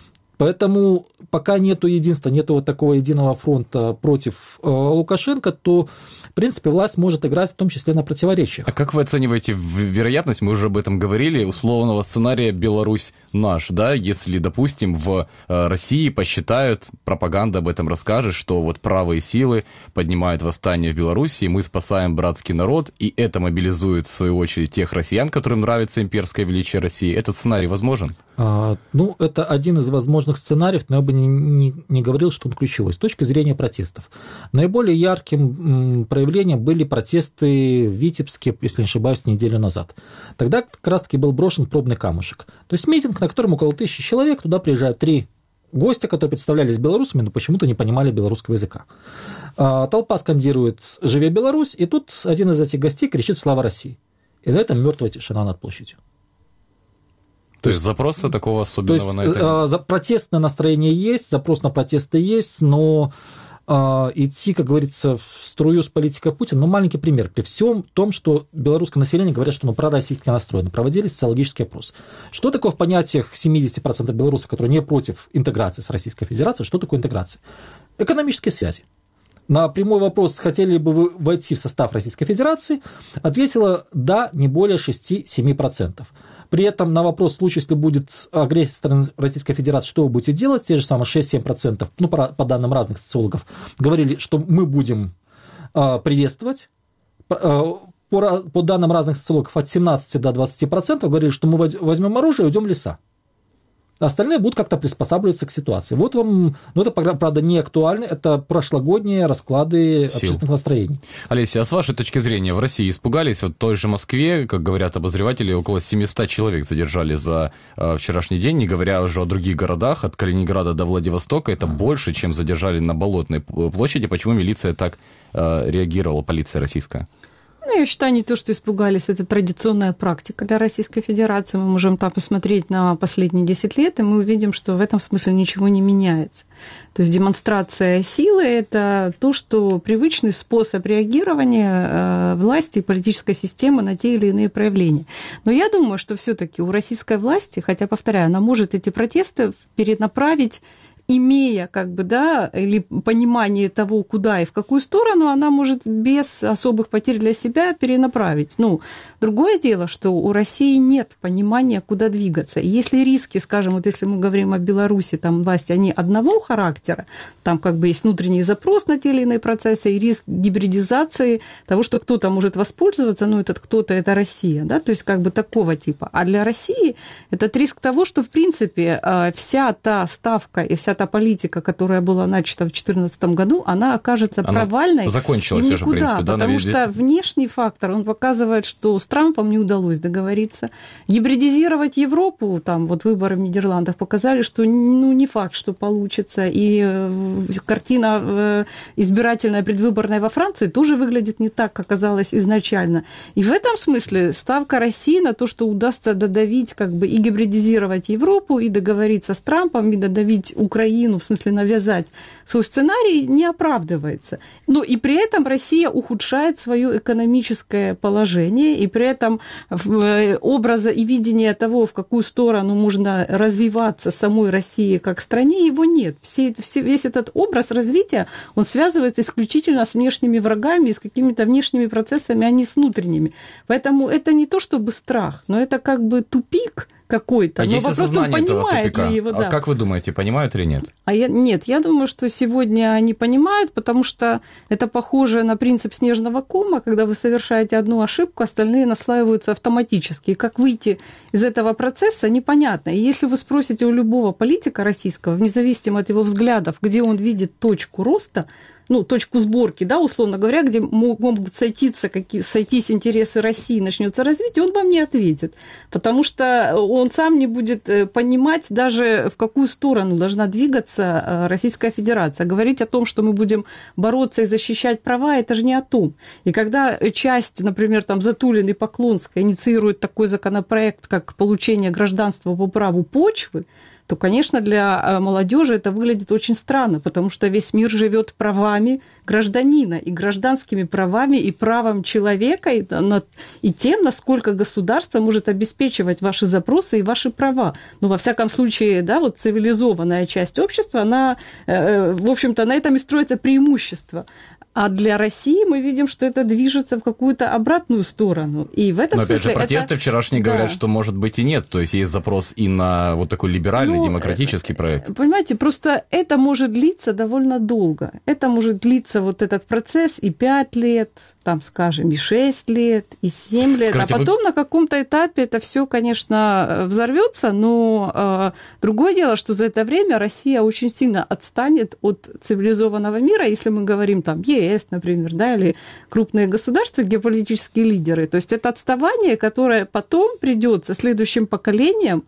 Поэтому пока нету единства, нету вот такого единого фронта против Лукашенко, то, в принципе, власть может играть в том числе на противоречиях.
А как вы оцениваете вероятность, мы уже об этом говорили, условного сценария «Беларусь наш», да, если, допустим, в России посчитают, пропаганда об этом расскажет, что вот правые силы поднимают восстание в Беларуси, мы спасаем братский народ, и это мобилизует, в свою очередь, тех россиян, которым нравится имперское величие России. Этот сценарий возможен?
Это один из возможных сценариев, но я бы не говорил, что он ключевой. С точки зрения протестов. Наиболее ярким проявлением были протесты в Витебске, если не ошибаюсь, неделю назад. Тогда как раз-таки был брошен пробный камушек. То есть митинг, на котором около 1000 человек, туда приезжают 3 гости, которые представлялись белорусами, но почему-то не понимали белорусского языка. Толпа скандирует «Живе Беларусь!», и тут один из этих гостей кричит «Слава России!». И на этом мертвая тишина над площадью.
То есть запроса такого особенного на это?
Протестное настроение есть, запрос на протесты есть, но идти, как говорится, в струю с политикой Путина, маленький пример. При всем том, что белорусское население говорят, что пророссийски настроено, проводили социологический опрос. Что такое в понятиях 70% белорусов, которые не против интеграции с Российской Федерацией, что такое интеграция? Экономические связи. На прямой вопрос, хотели бы вы войти в состав Российской Федерации, ответила «да» не более 6-7%. При этом на вопрос, в случае, если будет агрессия со стороны Российской Федерации, что вы будете делать, те же самые 6-7%, по данным разных социологов, говорили, что мы будем приветствовать. По данным разных социологов, от 17 до 20% говорили, что мы возьмем оружие и уйдем в леса. Остальные будут как-то приспосабливаться к ситуации. Вот вам, это, правда, не актуально, это прошлогодние расклады общественных настроений.
Олеся, а с вашей точки зрения, в России испугались? Вот в той же Москве, как говорят обозреватели, около 700 человек задержали за вчерашний день, не говоря уже о других городах, от Калининграда до Владивостока, это больше, чем задержали на Болотной площади. Почему милиция так реагировала, полиция российская?
Я считаю, не то, что испугались, это традиционная практика для Российской Федерации. Мы можем там посмотреть на последние 10 лет, и мы увидим, что в этом смысле ничего не меняется. То есть демонстрация силы – это то, что привычный способ реагирования власти и политической системы на те или иные проявления. Но я думаю, что все-таки у российской власти, хотя, повторяю, она может эти протесты перенаправить, имея или понимание того, куда и в какую сторону, она может без особых потерь для себя перенаправить. Другое дело, что у России нет понимания, куда двигаться. И если риски, скажем, вот если мы говорим о Беларуси, там власти, они одного характера, там есть внутренний запрос на те или иные процессы и риск гибридизации того, что кто-то может воспользоваться, этот кто-то – это Россия, да, то есть такого типа. А для России этот риск того, что, в принципе, вся та ставка и вся та политика, которая была начата в 2014 году, она окажется провальной.
Закончилась уже, в принципе, да?
Потому что внешний фактор, он показывает, что с Трампом не удалось договориться. Гибридизировать Европу, выборы в Нидерландах показали, что не факт, что получится. И картина избирательная, предвыборная во Франции тоже выглядит не так, как казалось изначально. И в этом смысле ставка России на то, что удастся додавить, и гибридизировать Европу, и договориться с Трампом, и додавить Украину, в смысле навязать свой сценарий, не оправдывается. Но и при этом Россия ухудшает свое экономическое положение, и при этом образа и видения того, в какую сторону можно развиваться самой России как стране, его нет. Весь этот образ развития, он связывается исключительно с внешними врагами, с какими-то внешними процессами, а не с внутренними. Поэтому это не то чтобы страх, но это тупик какой-то.
Но вопрос, понимает ли его. А как вы думаете, понимают или нет?
Нет, я думаю, что сегодня они понимают, потому что это похоже на принцип снежного кома, когда вы совершаете одну ошибку, остальные наслаиваются автоматически. И как выйти из этого процесса, непонятно. И если вы спросите у любого политика российского, вне зависимости от его взглядов, где он видит точку роста, точку сборки, условно говоря, где могут сойтись интересы России, начнется развитие, он вам не ответит, потому что он сам не будет понимать даже, в какую сторону должна двигаться Российская Федерация. Говорить о том, что мы будем бороться и защищать права, это же не о том. И когда часть, например, Затулин и Поклонская инициирует такой законопроект, как получение гражданства по праву почвы, то, конечно, для молодежи это выглядит очень странно, потому что весь мир живет правами гражданина и гражданскими правами и правом человека и тем, насколько государство может обеспечивать ваши запросы и ваши права. Во всяком случае, цивилизованная часть общества, она, в общем-то, на этом и строится преимущество. А для России мы видим, что это движется в какую-то обратную сторону. И в этом смысле
опять же, протесты вчерашние говорят, что, может быть, и нет. То есть есть запрос и на такой либеральный, демократический проект.
Понимаете, просто это может длиться довольно долго. Это может длиться этот процесс и 5 лет, и 6 лет, и 7 лет. Скажите, потом на каком-то этапе это все, конечно, взорвется, но другое дело, что за это время Россия очень сильно отстанет от цивилизованного мира, если мы говорим, ЕС, например, да, или крупные государства, геополитические лидеры. То есть это отставание, которое потом придется следующим поколениям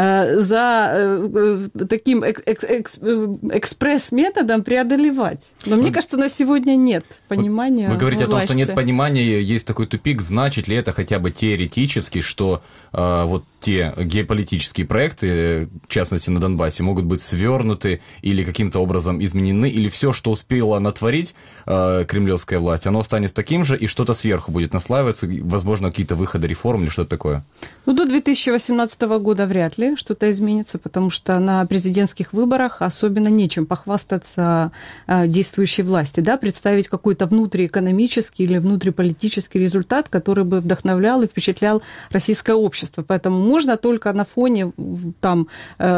за таким экспресс-методом преодолевать. Но мне кажется, на сегодня нет понимания.
Вы говорите
власти.
о том, что нет понимания, есть такой тупик. Значит ли это хотя бы теоретически, что вот те геополитические проекты, в частности на Донбассе, могут быть свернуты или каким-то образом изменены, или все, что успела натворить кремлевская власть, оно останется таким же, и что-то сверху будет наслаиваться, возможно, какие-то выходы реформ или что-то такое?
Ну, до 2018 года вряд ли что-то изменится, потому что на президентских выборах особенно нечем похвастаться действующей власти, да, представить какой-то внутриэкономический или внутриполитический результат, который бы вдохновлял и впечатлял российское общество. Поэтому можно только на фоне там,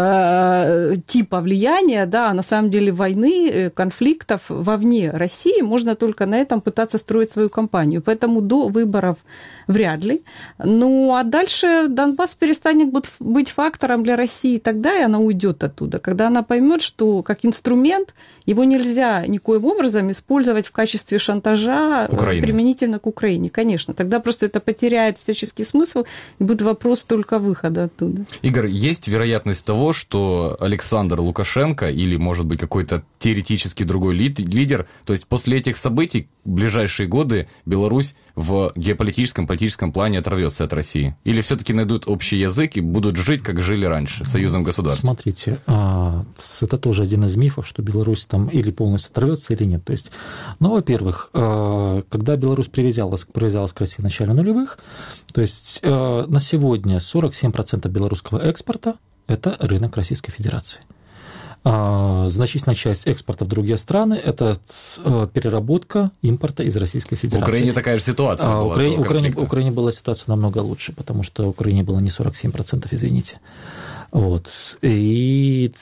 типа влияния, да, на самом деле войны, конфликтов вовне России, можно только на этом пытаться строить свою кампанию. Поэтому до выборов вряд ли. Ну, а дальше Донбасс перестанет быть фактором для России тогда, и она уйдет оттуда, когда она поймет, что как инструмент его нельзя никоим образом использовать в качестве шантажа применительно к Украине. Конечно, тогда просто это потеряет всяческий смысл, и будет вопрос только выхода оттуда.
Игорь, есть вероятность того, что Александр Лукашенко или, может быть, какой-то теоретически другой лидер, то есть после этих событий в ближайшие годы Беларусь в геополитическом, политическом плане оторвется от России? Или все-таки найдут общий язык и будут жить, как жили раньше, союзом государств?
Смотрите, это тоже один из мифов, что Беларусь там или полностью оторвется, или нет. То есть, ну, во-первых, когда Беларусь привязалась к России в начале нулевых, то есть на сегодня 47% белорусского экспорта – это рынок Российской Федерации. Значительная часть экспорта в другие страны – это переработка импорта из Российской Федерации.
В Украине такая же ситуация была.
В Украине была ситуация намного лучше, потому что в Украине было не 47%, извините. Вот. И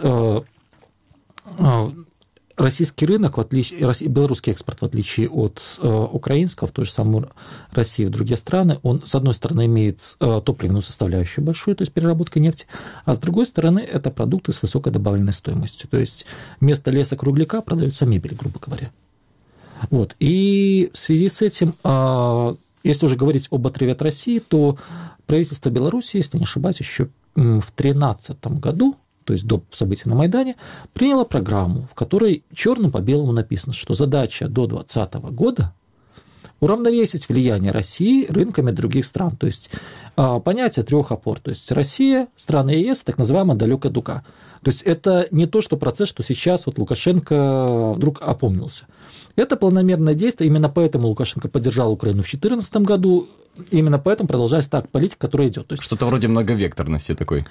российский рынок, белорусский экспорт, в отличие от украинского, в ту же самую Россию, в другие страны, он, с одной стороны, имеет топливную составляющую большую, то есть переработка нефти, а с другой стороны, это продукты с высокой добавленной стоимостью. То есть вместо леса-кругляка продается мебель, грубо говоря. Вот. И в связи с этим, если уже говорить об отрыве от России, то правительство Беларуси, если не ошибаюсь, еще в 2013 году, то есть до событий на Майдане, приняло программу, в которой черным по белому написано, что задача до 2020 года уравновесить влияние России рынками других стран. То есть понятие трех опор. То есть Россия, страны ЕС, так называемая далекая дуга. То есть это не то, что процесс, что сейчас вот Лукашенко вдруг опомнился. Это планомерное действие, именно поэтому Лукашенко поддержал Украину в 2014 году, именно поэтому продолжается так политика, которая идет. То есть,
что-то вроде многовекторности такой.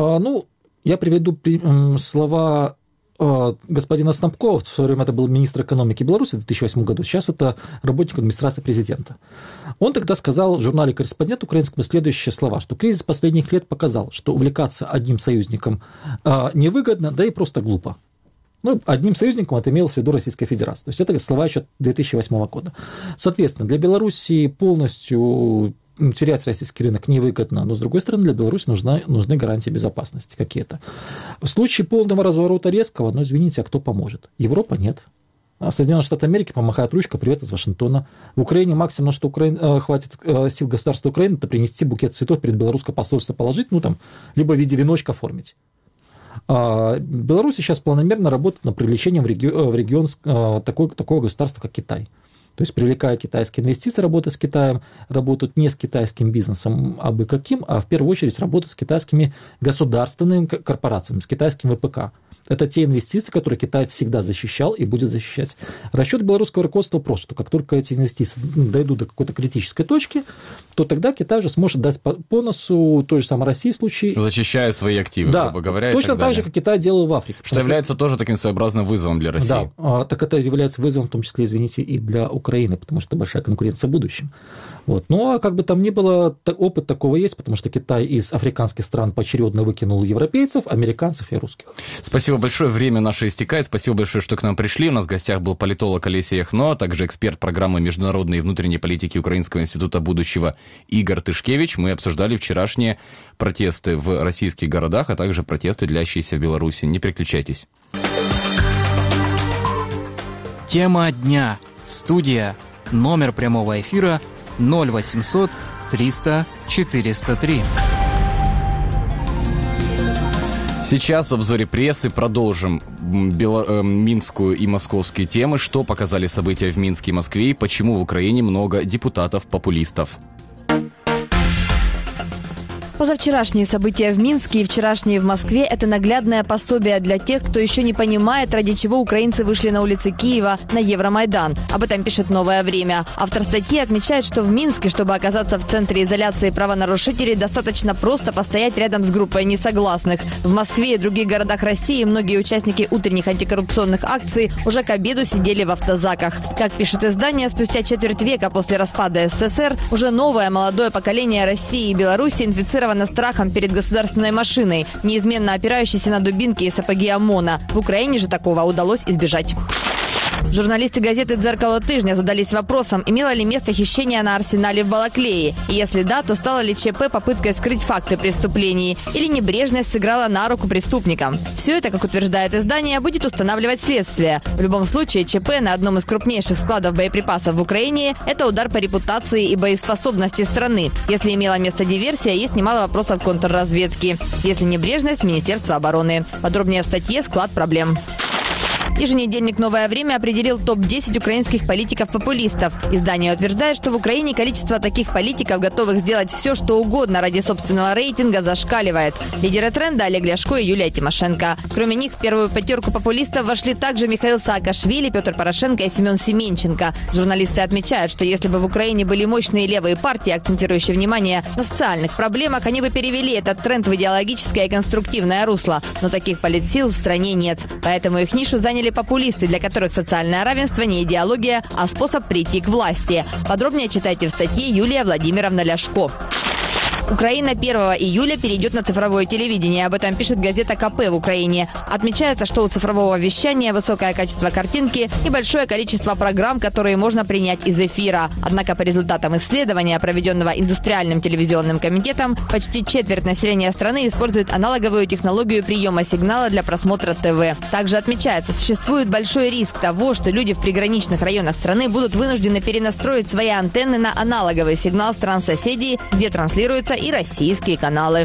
Я приведу слова господина Снопкова, в свое время это был министр экономики Беларуси в 2008 году, сейчас это работник администрации президента. Он тогда сказал в журнале «Корреспондент» украинскому следующие слова, что кризис последних лет показал, что увлекаться одним союзником невыгодно, да и просто глупо. Ну, одним союзником это имелось в виду Российская Федерация. То есть это слова еще 2008 года. Соответственно, для Беларуси полностью терять российский рынок невыгодно, но, с другой стороны, для Беларуси нужны гарантии безопасности какие-то. В случае полного разворота резкого, извините, а кто поможет? Европа нет. А Соединенные Штаты Америки помахают ручкой, привет из Вашингтона. В Украине максимум, на что хватит сил государства Украины, это принести букет цветов перед белорусское посольство положить, либо в виде веночка оформить. Беларусь сейчас планомерно работает на привлечение в регион такого государства, как Китай. То есть, привлекая китайские инвестиции, работая с Китаем, работают не с китайским бизнесом, абы каким, а в первую очередь работают с китайскими государственными корпорациями, с китайским ВПК. Это те инвестиции, которые Китай всегда защищал и будет защищать. Расчет белорусского руководства прост, что как только эти инвестиции дойдут до какой-то критической точки, то тогда Китай уже сможет дать по носу той же самой России в случае...
Защищая свои активы,
да,
грубо говоря.
Точно так же, как Китай делал в Африке.
Что является тоже таким своеобразным вызовом для России.
Да, так это является вызовом, в том числе, извините, и для Украины, потому что большая конкуренция в будущем. Вот. Ну, а как бы там ни было, опыт такого есть, потому что Китай из африканских стран поочередно выкинул европейцев, американцев и русских.
Спасибо большое. Время наше истекает. Спасибо большое, что к нам пришли. У нас в гостях был политолог Олеся Яхно, а также эксперт программы международной и внутренней политики Украинского института будущего Игорь Тышкевич. Мы обсуждали вчерашние протесты в российских городах, а также протесты, длящиеся в Беларуси. Не переключайтесь.
Тема дня. Студия. Номер прямого эфира 0800 300 403.
Сейчас в обзоре прессы продолжим минскую и московские темы, что показали события в Минске и Москве и почему в Украине много депутатов-популистов.
Позавчерашние события в Минске и вчерашние в Москве – это наглядное пособие для тех, кто еще не понимает, ради чего украинцы вышли на улицы Киева на Евромайдан. Об этом пишет «Новое время». Автор статьи отмечает, что в Минске, чтобы оказаться в центре изоляции правонарушителей, достаточно просто постоять рядом с группой несогласных. В Москве и других городах России многие участники утренних антикоррупционных акций уже к обеду сидели в автозаках. Как пишет издание, спустя четверть века после распада СССР уже новое молодое поколение России и Беларуси инфицировано страхом перед государственной машиной, неизменно опирающейся на дубинки и сапоги ОМОНа. В Украине же такого удалось избежать. Журналисты газеты «Дзеркало тижня» задались вопросом, имело ли место хищение на Арсенале в Балаклее. И если да, то стало ли ЧП попыткой скрыть факты преступлений или небрежность сыграла на руку преступникам. Все это, как утверждает издание, будет устанавливать следствие. В любом случае, ЧП на одном из крупнейших складов боеприпасов в Украине – это удар по репутации и боеспособности страны. Если имела место диверсия, есть немало вопросов контрразведки. Если небрежность – Министерство обороны. Подробнее в статье «Склад проблем». Еженедельник «Новое время» определил топ-10 украинских политиков-популистов. Издание утверждает, что в Украине количество таких политиков, готовых сделать все, что угодно ради собственного рейтинга, зашкаливает. Лидеры тренда – Олег Ляшко и Юлия Тимошенко. Кроме них, в первую пятерку популистов вошли также Михаил Саакашвили, Петр Порошенко и Семен Семенченко. Журналисты отмечают, что если бы в Украине были мощные левые партии, акцентирующие внимание на социальных проблемах, они бы перевели этот тренд в идеологическое и конструктивное русло. Но таких политсил в стране нет. Поэтому их нишу заняли популисты, для которых социальное равенство не идеология, а способ прийти к власти. Подробнее читайте в статье Юлия Владимировна Ляшко. Украина 1 июля перейдет на цифровое телевидение. Об этом пишет газета КП в Украине. Отмечается, что у цифрового вещания высокое качество картинки и большое количество программ, которые можно принять из эфира. Однако по результатам исследования, проведенного Индустриальным телевизионным комитетом, почти четверть населения страны использует аналоговую технологию приема сигнала для просмотра ТВ. Также отмечается, существует большой риск того, что люди в приграничных районах страны будут вынуждены перенастроить свои антенны на аналоговый сигнал стран-соседей, где транслируются и российские каналы.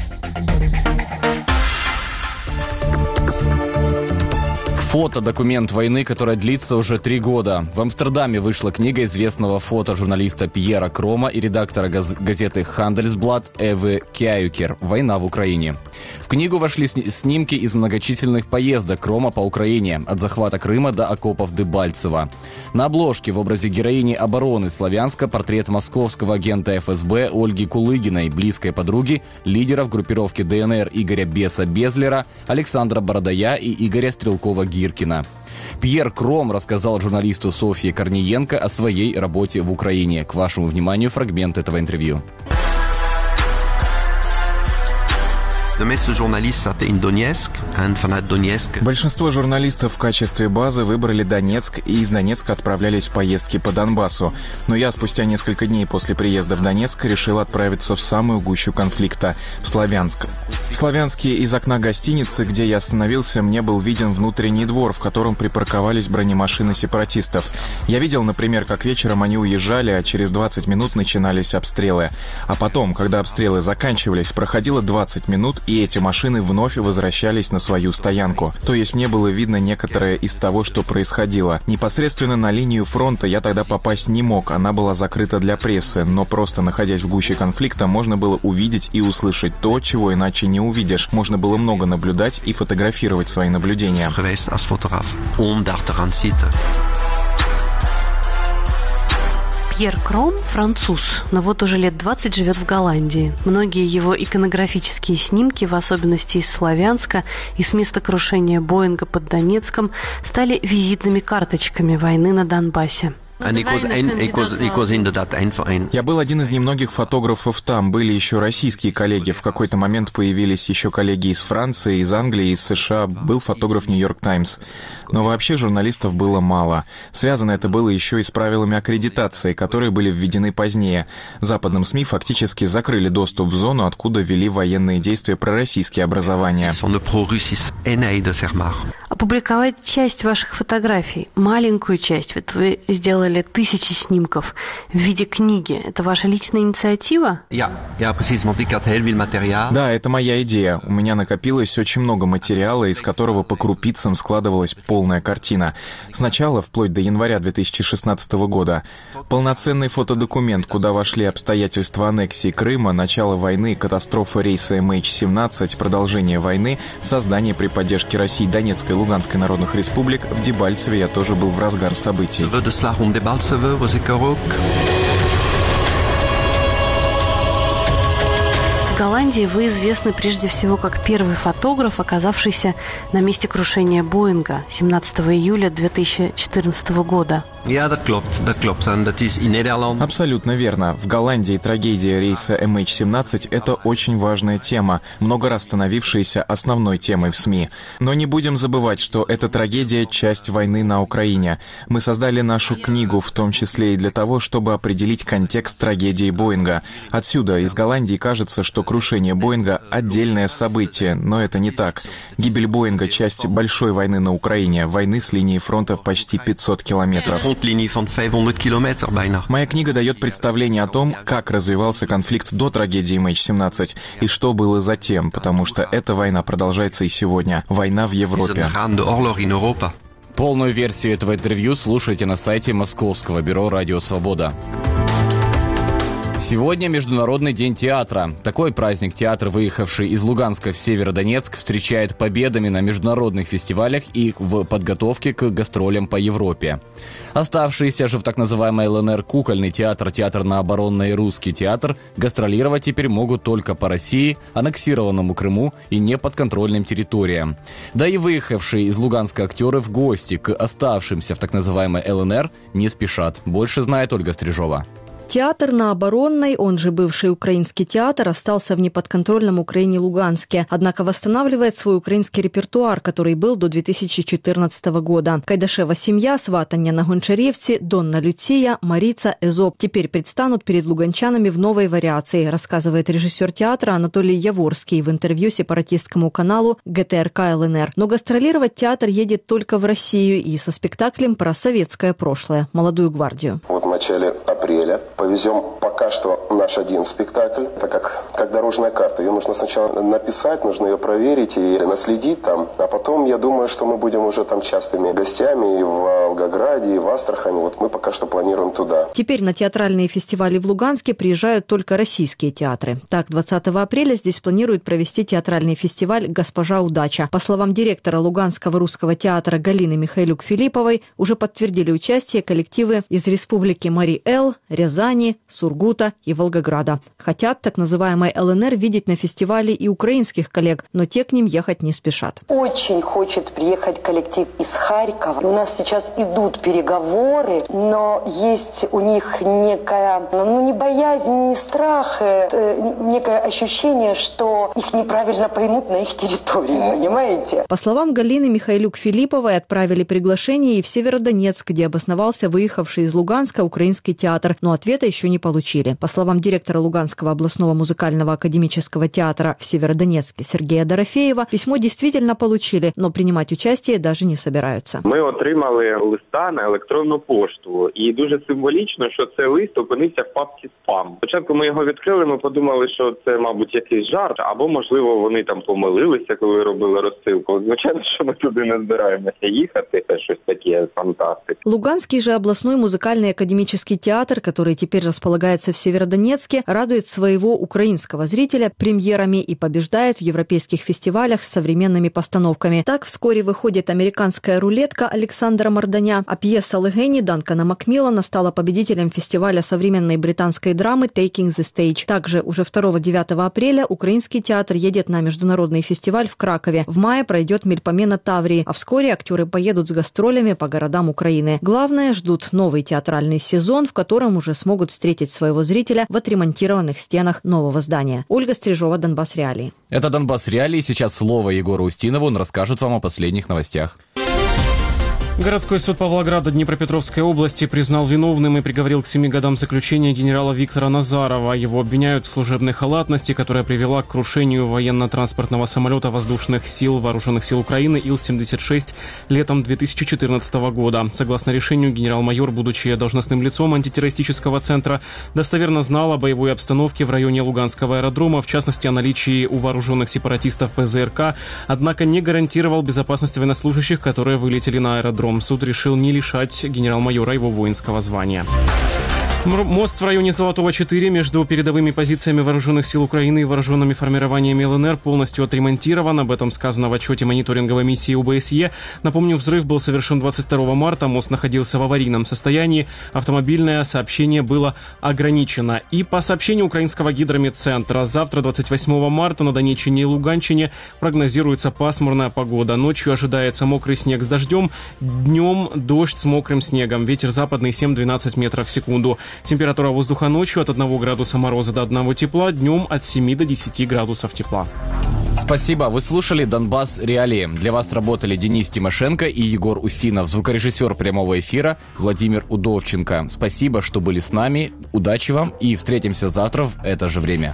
Фотодокумент войны, которая длится уже 3 года. В Амстердаме вышла книга известного фотожурналиста Пьера Крома и редактора газеты «Хандельсблат» Эвы Кяюкер «Война в Украине». В книгу вошли снимки из многочисленных поездок Крома по Украине, от захвата Крыма до окопов Дебальцево. На обложке в образе героини обороны Славянска портрет московского агента ФСБ Ольги Кулыгиной, близкой подруги лидеров группировки ДНР Игоря Беса Безлера, Александра Бородая и Игоря Стрелкова-Гиркина. Пьер Кром рассказал журналисту Софье Корниенко о своей работе в Украине. К вашему вниманию фрагмент этого интервью.
Большинство журналистов в качестве базы выбрали Донецк и из Донецка отправлялись в поездки по Донбассу. Но я спустя несколько дней после приезда в Донецк решил отправиться в самую гущу конфликта – в Славянск. В Славянске из окна гостиницы, где я остановился, мне был виден внутренний двор, в котором припарковались бронемашины сепаратистов. Я видел, например, как вечером они уезжали, а через 20 минут начинались обстрелы. А потом, когда обстрелы заканчивались, проходило 20 минут, и эти машины вновь возвращались на свою стоянку. То есть мне было видно некоторое из того, что происходило. Непосредственно на линию фронта я тогда попасть не мог, она была закрыта для прессы, но просто находясь в гуще конфликта, можно было увидеть и услышать то, чего иначе не увидишь. Можно было много наблюдать и фотографировать свои наблюдения.
Пьер Кром – француз, но вот уже лет 20 живет в Голландии. Многие его иконографические снимки, в особенности из Славянска и с места крушения Боинга под Донецком, стали визитными карточками войны на Донбассе.
Я был один из немногих фотографов там. Были еще российские коллеги. В какой-то момент появились еще коллеги из Франции, из Англии, из США. Был фотограф «Нью-Йорк Таймс». Но вообще журналистов было мало. Связано это было еще и с правилами аккредитации, которые были введены позднее. Западным СМИ фактически закрыли доступ в зону, откуда вели военные действия пророссийские образования.
Опубликовать часть ваших фотографий, маленькую часть, вот вы сделали 1000 снимков в виде книги. Это ваша личная инициатива?
Да, это моя идея. У меня накопилось очень много материала, из которого по крупицам складывалась полная картина. Сначала, вплоть до января 2016 года, полноценный фотодокумент, куда вошли обстоятельства аннексии Крыма, начало войны, катастрофа рейса MH17, продолжение войны, создание при поддержке России Донецкой и Луганской народных республик. В Дебальцеве я тоже был в разгар событий.
В Голландии вы известны прежде всего как первый фотограф, оказавшийся на месте крушения Боинга 17 июля 2014 года.
Абсолютно верно. В Голландии трагедия рейса MH17 – это очень важная тема, много раз становившаяся основной темой в СМИ. Но не будем забывать, что эта трагедия – часть войны на Украине. Мы создали нашу книгу, в том числе и для того, чтобы определить контекст трагедии Боинга. Отсюда, из Голландии, кажется, что крушение Боинга – отдельное событие, но это не так. Гибель Боинга – часть большой войны на Украине, войны с линией фронта в почти 500 километров. Моя книга дает представление о том, как развивался конфликт до трагедии MH17 и что было затем, потому что эта война продолжается и сегодня. Война в Европе.
Полную версию этого интервью слушайте на сайте Московского бюро «Радио Свобода». Сегодня Международный день театра. Такой праздник театр, выехавший из Луганска в Северодонецк, встречает победами на международных фестивалях и в подготовке к гастролям по Европе. Оставшиеся же в так называемой ЛНР кукольный театр, театр на оборонной русский театр гастролировать теперь могут только по России, аннексированному Крыму и неподконтрольным территориям. Да и выехавшие из Луганска актеры в гости к оставшимся в так называемой ЛНР не спешат. Больше знает Ольга Стрижова.
Театр на Оборонной, он же бывший украинский театр, остался в неподконтрольном Украине Луганске. Однако восстанавливает свой украинский репертуар, который был до 2014 года. Кайдашева семья, сватанье на Гончаревці, Донна Люция, Марица, Эзоп теперь предстанут перед луганчанами в новой вариации, рассказывает режиссер театра Анатолий Яворский в интервью сепаратистскому каналу ГТРК ЛНР. Но гастролировать театр едет только в Россию и со спектаклем про советское прошлое «Молодую гвардию».
Вот в начале апреля повезем пока что наш один спектакль. Это как дорожная карта. Ее нужно сначала написать, нужно ее проверить и наследить там. А потом, я думаю, что мы будем уже там частыми гостями и в Волгограде, и в Астрахани. Вот мы пока что планируем туда.
Теперь на театральные фестивали в Луганске приезжают только российские театры. Так, 20 апреля здесь планируют провести театральный фестиваль «Госпожа Удача». По словам директора Луганского русского театра Галины Михайлюк-Филипповой, уже подтвердили участие коллективы из республики Мари-Эл, Рязани, Сургута и Волгограда. Хотят так называемой ЛНР видеть на фестивале и украинских коллег, но те к ним ехать не спешат.
Очень хочет приехать коллектив из Харькова. У нас сейчас идут переговоры, но есть у них некая, не боязнь, не страх, некое ощущение, что их неправильно поймут на их территории, понимаете?
По словам Галины Михайлюк-Филипповой, отправили приглашение и в Северодонецк, где обосновался выехавший из Луганска украинский театр, но ответа еще не получили. По словам директора Луганского областного музыкального академического театра в Северодонецке Сергея Дорофеева, письмо действительно получили, но принимать участие даже не собираются.
Ми отримали листа на електронну пошту. І дуже символічно, що цей лист опинився в папці «Спам». Спочатку ми його відкрили, ми подумали, що це, мабуть, якийсь жарт, або, можливо, вони там помилилися, коли робили розсилку. Звичайно, що ми туди не збираємося їхати, це щось таке фантастика.
Луганский же областной музыкальный академический театр, который теперь располагается в Северодонецке, радует своего украинского зрителя премьерами и побеждает в европейских фестивалях с современными постановками. Так вскоре выходит американская рулетка Александра Марданя, а пьеса «Легені» Данкана Макмиллана стала победителем фестиваля современной британской драмы «Taking the Stage». Также уже 2-9 апреля украинский театр едет на международный фестиваль в Кракове. В мае пройдет «Мельпомена Таврии», а вскоре актеры поедут с гастролями по городам Украины. Главное, ждут новый театральный сезон, в котором уже смогут встретить своего зрителя в отремонтированных стенах нового здания. Ольга Стрижова, Донбасс Реалии.
Это Донбасс Реалии. Сейчас слово Егору Устинову. Он расскажет вам о последних новостях.
Городской суд Павлограда Днепропетровской области признал виновным и приговорил к 7 годам заключения генерала Виктора Назарова. Его обвиняют в служебной халатности, которая привела к крушению военно-транспортного самолета воздушных сил Вооруженных сил Украины Ил-76 летом 2014 года. Согласно решению, генерал-майор, будучи должностным лицом антитеррористического центра, достоверно знал о боевой обстановке в районе Луганского аэродрома, в частности, о наличии у вооруженных сепаратистов ПЗРК, однако не гарантировал безопасность военнослужащих, которые вылетели на аэродром. Суд решил не лишать генерал-майора его воинского звания. Мост в районе Золотого-4 между передовыми позициями Вооруженных сил Украины и вооруженными формированиями ЛНР полностью отремонтирован. Об этом сказано в отчете мониторинговой миссии ОБСЕ. Напомню, взрыв был совершен 22 марта. Мост находился в аварийном состоянии. Автомобильное сообщение было ограничено. И по сообщению украинского гидрометцентра, завтра, 28 марта, на Донеччине и Луганщине прогнозируется пасмурная погода. Ночью ожидается мокрый снег с дождем. Днем дождь с мокрым снегом. Ветер западный 7-12 метров в секунду. Температура воздуха ночью от 1 градуса мороза до 1 тепла, днем от 7 до 10 градусов тепла.
Спасибо. Вы слушали «Донбасс Реалии». Для вас работали Денис Тимошенко и Егор Устинов, звукорежиссер прямого эфира Владимир Удовченко. Спасибо, что были с нами. Удачи вам и встретимся завтра в это же время.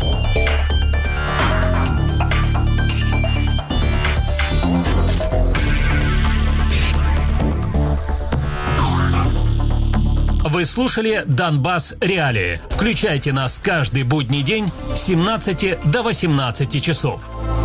Вы слушали «Донбасс Реалии». Включайте нас каждый будний день с 17 до 18 часов.